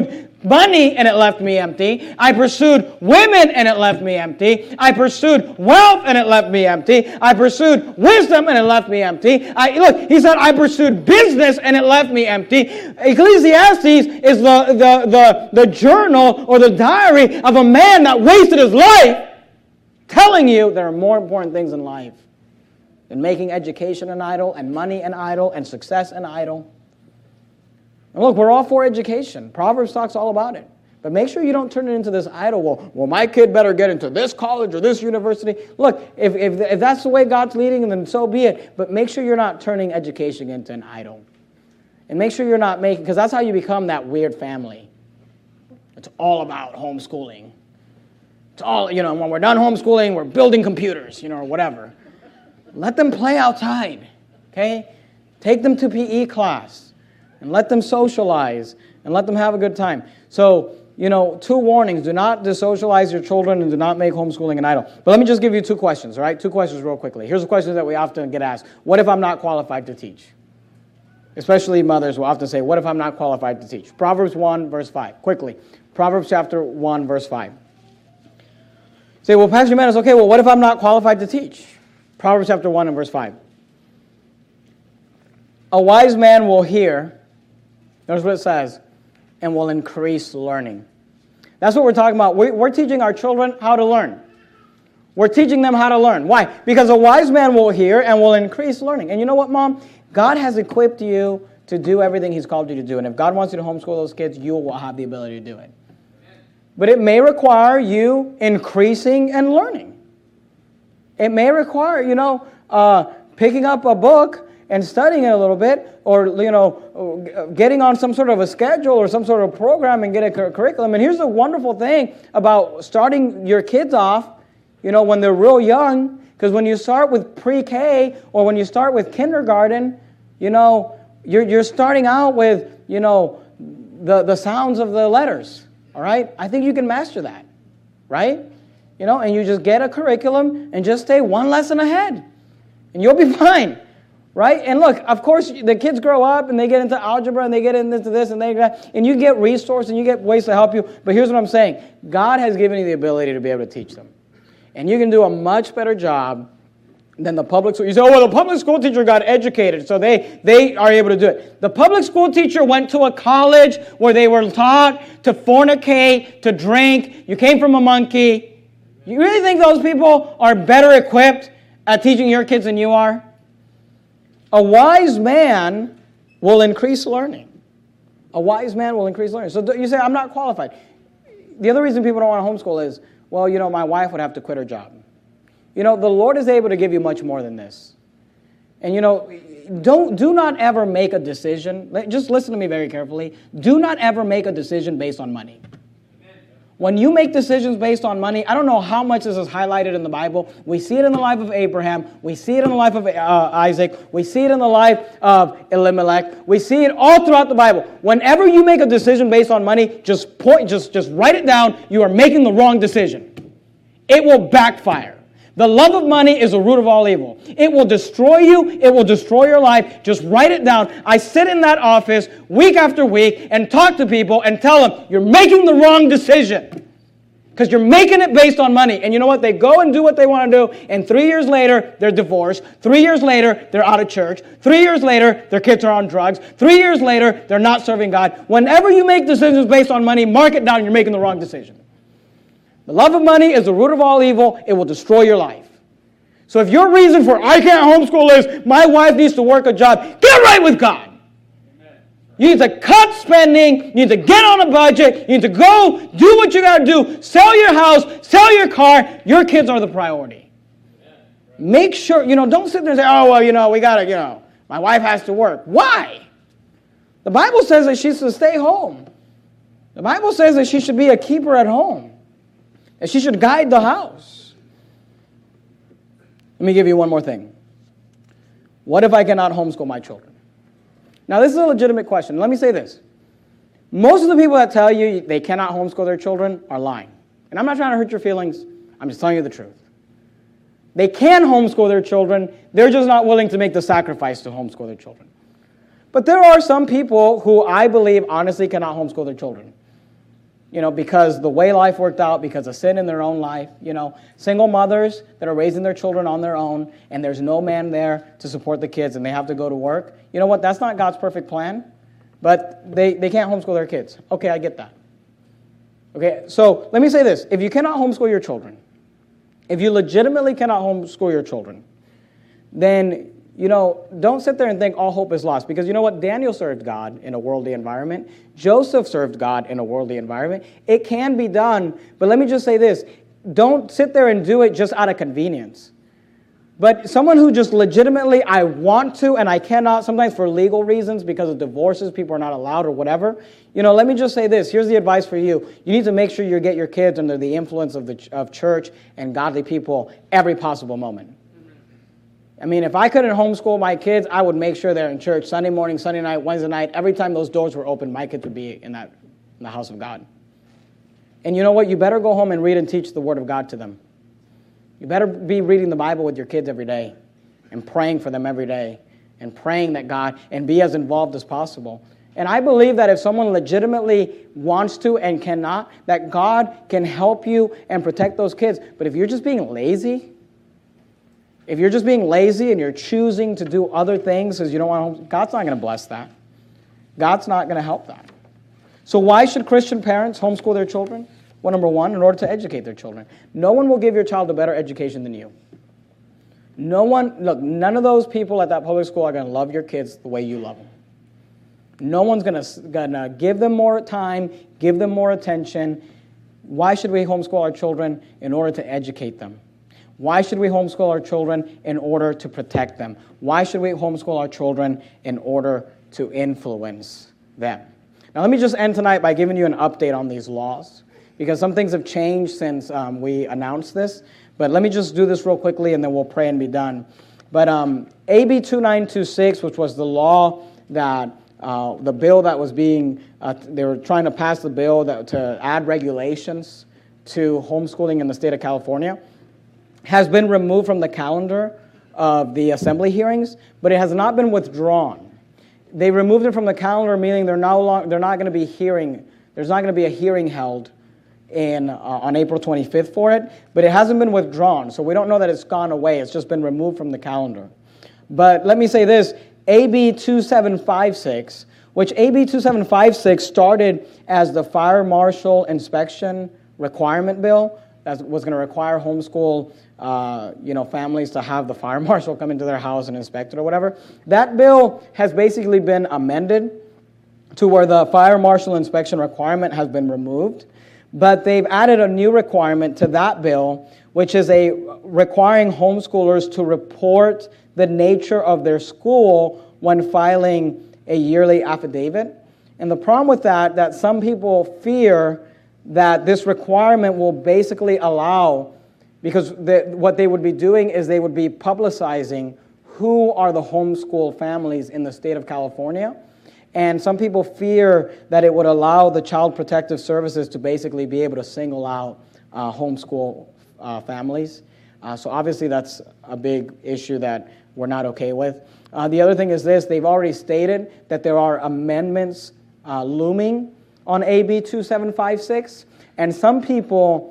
money and it left me empty. I pursued women and it left me empty. I pursued wealth and it left me empty. I pursued wisdom and it left me empty. I, look, he said, I pursued business and it left me empty. Ecclesiastes is the, the, the, the journal or the diary of a man that wasted his life telling you there are more important things in life than making education an idol and money an idol and success an idol. And look, we're all for education. Proverbs talks all about it. But make sure you don't turn it into this idol. Well, well, my kid better get into this college or this university. Look, if, if, if that's the way God's leading, then so be it. But make sure you're not turning education into an idol. And make sure you're not making, because that's how you become that weird family. It's all about homeschooling. It's all, you know, when we're done homeschooling, we're building computers, you know, or whatever. Let them play outside, okay? Take them to P E class. And let them socialize, and let them have a good time. So, you know, two warnings. Do not desocialize your children, and do not make homeschooling an idol. But let me just give you two questions, all right? Two questions real quickly. Here's the questions that we often get asked. What if I'm not qualified to teach? Especially mothers will often say, what if I'm not qualified to teach? Proverbs one, verse five. Quickly. Proverbs chapter one, verse five. Say, well, Pastor Manis, okay, well, what if I'm not qualified to teach? Proverbs chapter one and verse five. A wise man will hear, notice what it says, and will increase learning. That's what we're talking about. We're teaching our children how to learn. We're teaching them how to learn. Why? Because a wise man will hear and will increase learning. And you know what, Mom? God has equipped you to do everything He's called you to do. And if God wants you to homeschool those kids, you will have the ability to do it. But it may require you increasing and learning. It may require, you know, uh, picking up a book and studying it a little bit, or, you know, getting on some sort of a schedule or some sort of program and get a curriculum. And here's the wonderful thing about starting your kids off, you know, when they're real young, because when you start with pre-K or when you start with kindergarten, you know, you're, you're starting out with, you know, the, the sounds of the letters, all right? I think you can master that, right? You know, and you just get a curriculum and just stay one lesson ahead, and you'll be fine. Right? And look, of course, the kids grow up and they get into algebra and they get into this and they that, and you get resources and you get ways to help you. But here's what I'm saying. God has given you the ability to be able to teach them. And you can do a much better job than the public school. You say, oh, well, the public school teacher got educated, so they, they are able to do it. The public school teacher went to a college where they were taught to fornicate, to drink. You came from a monkey. You really think those people are better equipped at teaching your kids than you are? A wise man will increase learning. A wise man will increase learning. So you say, I'm not qualified. The other reason people don't want to homeschool is, well, you know, my wife would have to quit her job. You know, the Lord is able to give you much more than this. And, you know, don't, do not ever make a decision. Just listen to me very carefully. Do not ever make a decision based on money. When you make decisions based on money, I don't know how much this is highlighted in the Bible. We see it in the life of Abraham. We see it in the life of uh, Isaac. We see it in the life of Elimelech. We see it all throughout the Bible. Whenever you make a decision based on money, just point, just, just write it down. You are making the wrong decision. It will backfire. The love of money is the root of all evil. It will destroy you. It will destroy your life. Just write it down. I sit in that office week after week and talk to people and tell them, you're making the wrong decision. Because you're making it based on money. And you know what? They go and do what they want to do. And three years later, they're divorced. Three years later, they're out of church. Three years later, their kids are on drugs. Three years later, they're not serving God. Whenever you make decisions based on money, mark it down. You're making the wrong decision. The love of money is the root of all evil. It will destroy your life. So if your reason for I can't homeschool is my wife needs to work a job, get right with God. Amen. You need to cut spending. You need to get on a budget. You need to go do what you got to do. Sell your house. Sell your car. Your kids are the priority. Amen. Make sure, you know, don't sit there and say, oh, well, you know, we got to, you know, my wife has to work. Why? The Bible says that she's to stay home. The Bible says that she should be a keeper at home. And she should guide the house. Let me give you one more thing. What if I cannot homeschool my children? Now, this is a legitimate question. Let me say this. Most of the people that tell you they cannot homeschool their children are lying. And I'm not trying to hurt your feelings. I'm just telling you the truth. They can homeschool their children. They're just not willing to make the sacrifice to homeschool their children. But there are some people who I believe honestly cannot homeschool their children. You know, because the way life worked out, because of sin in their own life, you know, single mothers that are raising their children on their own, and there's no man there to support the kids, and they have to go to work. You know what? That's not God's perfect plan, but they, they can't homeschool their kids. Okay, I get that. Okay, so let me say this. If you cannot homeschool your children, if you legitimately cannot homeschool your children, then, you know, don't sit there and think all hope is lost. Because you know what? Daniel served God in a worldly environment. Joseph served God in a worldly environment. It can be done, but let me just say this. Don't sit there and do it just out of convenience. But someone who just legitimately, I want to and I cannot, sometimes for legal reasons, because of divorces, people are not allowed or whatever. You know, let me just say this. Here's the advice for you. You need to make sure you get your kids under the influence of the of church and godly people every possible moment. I mean, if I couldn't homeschool my kids, I would make sure they're in church Sunday morning, Sunday night, Wednesday night. Every time those doors were open, my kids would be in that in the house of God. And you know what? You better go home and read and teach the Word of God to them. You better be reading the Bible with your kids every day and praying for them every day and praying that God, and be as involved as possible. And I believe that if someone legitimately wants to and cannot, that God can help you and protect those kids. But if you're just being lazy, if you're just being lazy and you're choosing to do other things because you don't want to, God's not going to bless that. God's not going to help that. So why should Christian parents homeschool their children? Well, number one, in order to educate their children. No one will give your child a better education than you. No one, look, none of those people at that public school are going to love your kids the way you love them. No one's going to, going to give them more time, give them more attention. Why should we homeschool our children? In order to educate them. Why should we homeschool our children? In order to protect them. Why should we homeschool our children? In order to influence them. Now let me just end tonight by giving you an update on these laws, because some things have changed since um, we announced this. But let me just do this real quickly and then we'll pray and be done. But um, A B two nine two six, which was the law that, uh, the bill that was being, uh, they were trying to pass the bill that, to add regulations to homeschooling in the state of California, has been removed from the calendar of the assembly hearings, but it has not been withdrawn. They removed it from the calendar, meaning they're no long, they're not going to be hearing, there's not going to be a hearing held in uh, on April twenty-fifth for it, but it hasn't been withdrawn, so we don't know that it's gone away. It's just been removed from the calendar. But let me say this, A B two seven five six, which A B two seven five six started as the fire marshal inspection requirement bill that was going to require homeschool uh, you know, families to have the fire marshal come into their house and inspect it or whatever. That bill has basically been amended to where the fire marshal inspection requirement has been removed. But they've added a new requirement to that bill, which is a requiring homeschoolers to report the nature of their school when filing a yearly affidavit. And the problem with that, that some people fear that this requirement will basically allow, because the, what they would be doing is they would be publicizing who are the homeschool families in the state of California. And some people fear that it would allow the Child Protective Services to basically be able to single out uh, homeschool uh, families. Uh, so obviously that's a big issue that we're not okay with. Uh, the other thing is this, they've already stated that there are amendments uh, looming on A B two seven five six, and some people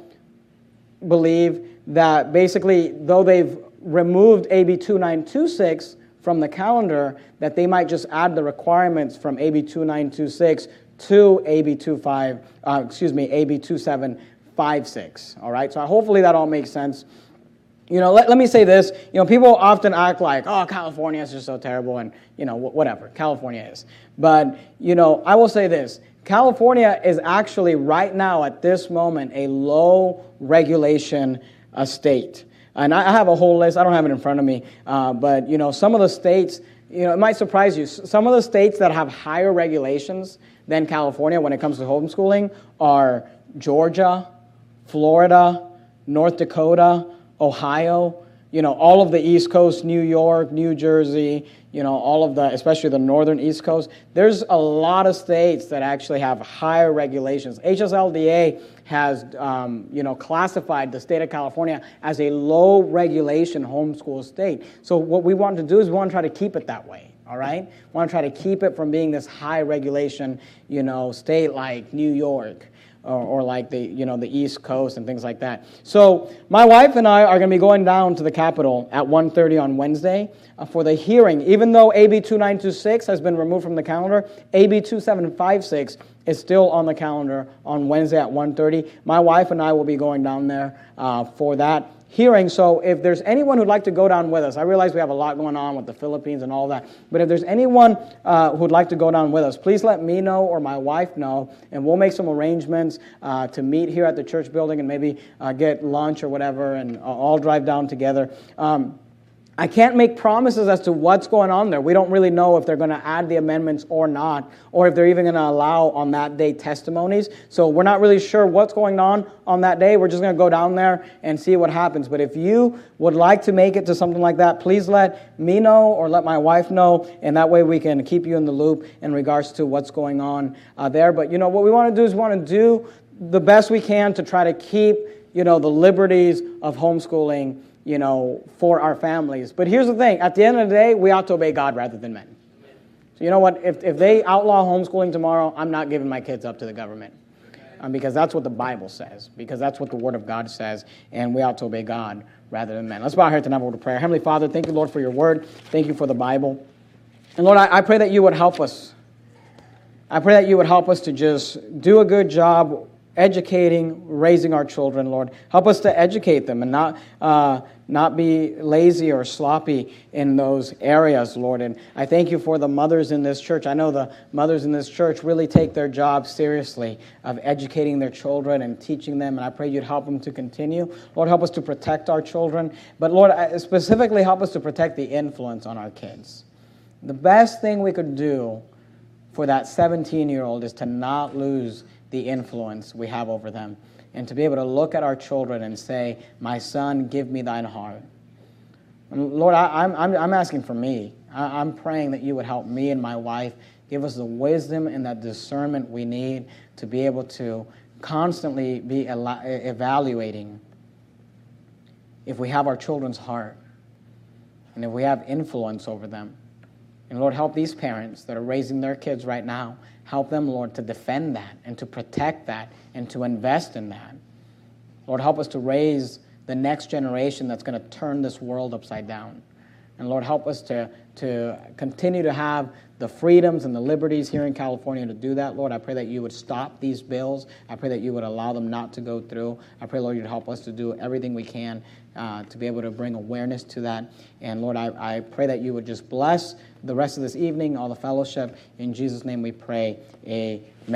believe that basically, though they've removed A B two nine two six from the calendar, that they might just add the requirements from A B two nine two six to A B two five, uh, excuse me, A B two seven five six. All right, so hopefully that all makes sense. You know, let, let me say this. You know, people often act like, oh, California is just so terrible, and, you know, whatever, California is. But, you know, I will say this. California is actually, right now, at this moment, a low regulation uh, state. And I have a whole list. I don't have it in front of me. Uh, but, you know, some of the states, you know, it might surprise you. Some of the states that have higher regulations than California when it comes to homeschooling are Georgia, Florida, North Dakota, Ohio, you know, all of the East Coast, New York, New Jersey, you know, all of the, especially the northern East Coast. There's a lot of states that actually have higher regulations. H S L D A has, um, you know, classified the state of California as a low regulation homeschool state. So what we want to do is we want to try to keep it that way. All right? We want to try to keep it from being this high regulation, you know, state like New York, or, or like the, you know, the East Coast and things like that. So my wife and I are going to be going down to the Capitol at one thirty on Wednesday uh, for the hearing. Even though A B two nine two six has been removed from the calendar, A B two seven five six is still on the calendar on Wednesday at one thirty. My wife and I will be going down there uh, for that hearing. So if there's anyone who'd like to go down with us, I realize we have a lot going on with the Philippines and all that, but if there's anyone uh, who'd like to go down with us, please let me know or my wife know, and we'll make some arrangements uh, to meet here at the church building and maybe uh, get lunch or whatever, and all drive down together. Um, I can't make promises as to what's going on there. We don't really know if they're going to add the amendments or not, or if they're even going to allow on that day testimonies. So we're not really sure what's going on on that day. We're just going to go down there and see what happens. But if you would like to make it to something like that, please let me know or let my wife know, and that way we can keep you in the loop in regards to what's going on uh, there. But, you know, what we want to do is we want to do the best we can to try to keep, you know, the liberties of homeschooling, you know, for our families. But here's the thing. At the end of the day, we ought to obey God rather than men. So you know what? If if they outlaw homeschooling tomorrow, I'm not giving my kids up to the government. Um, because that's what the Bible says. Because that's what the Word of God says. And we ought to obey God rather than men. Let's bow our heads and have a word of prayer. Heavenly Father, thank you, Lord, for your Word. Thank you for the Bible. And Lord, I, I pray that you would help us. I pray that you would help us to just do a good job educating, raising our children, Lord. Help us to educate them and not uh, not be lazy or sloppy in those areas, Lord. And I thank you for the mothers in this church. I know the mothers in this church really take their job seriously of educating their children and teaching them, and I pray you'd help them to continue. Lord, help us to protect our children. But Lord, specifically help us to protect the influence on our kids. The best thing we could do for that seventeen-year-old is to not lose the influence we have over them, and to be able to look at our children and say, my son, give me thine heart. And Lord, I, I'm, I'm, I'm asking for me. I, I'm praying that you would help me and my wife, give us the wisdom and that discernment we need to be able to constantly be evaluating if we have our children's heart and if we have influence over them. And Lord, help these parents that are raising their kids right now. Help them, Lord, to defend that and to protect that and to invest in that. Lord, help us to raise the next generation that's going to turn this world upside down. And Lord, help us to, to continue to have the freedoms and the liberties here in California to do that. Lord, I pray that you would stop these bills. I pray that you would allow them not to go through. I pray, Lord, you'd help us to do everything we can uh, to be able to bring awareness to that. And Lord, I, I pray that you would just bless the rest of this evening, all the fellowship. In Jesus' name we pray, amen.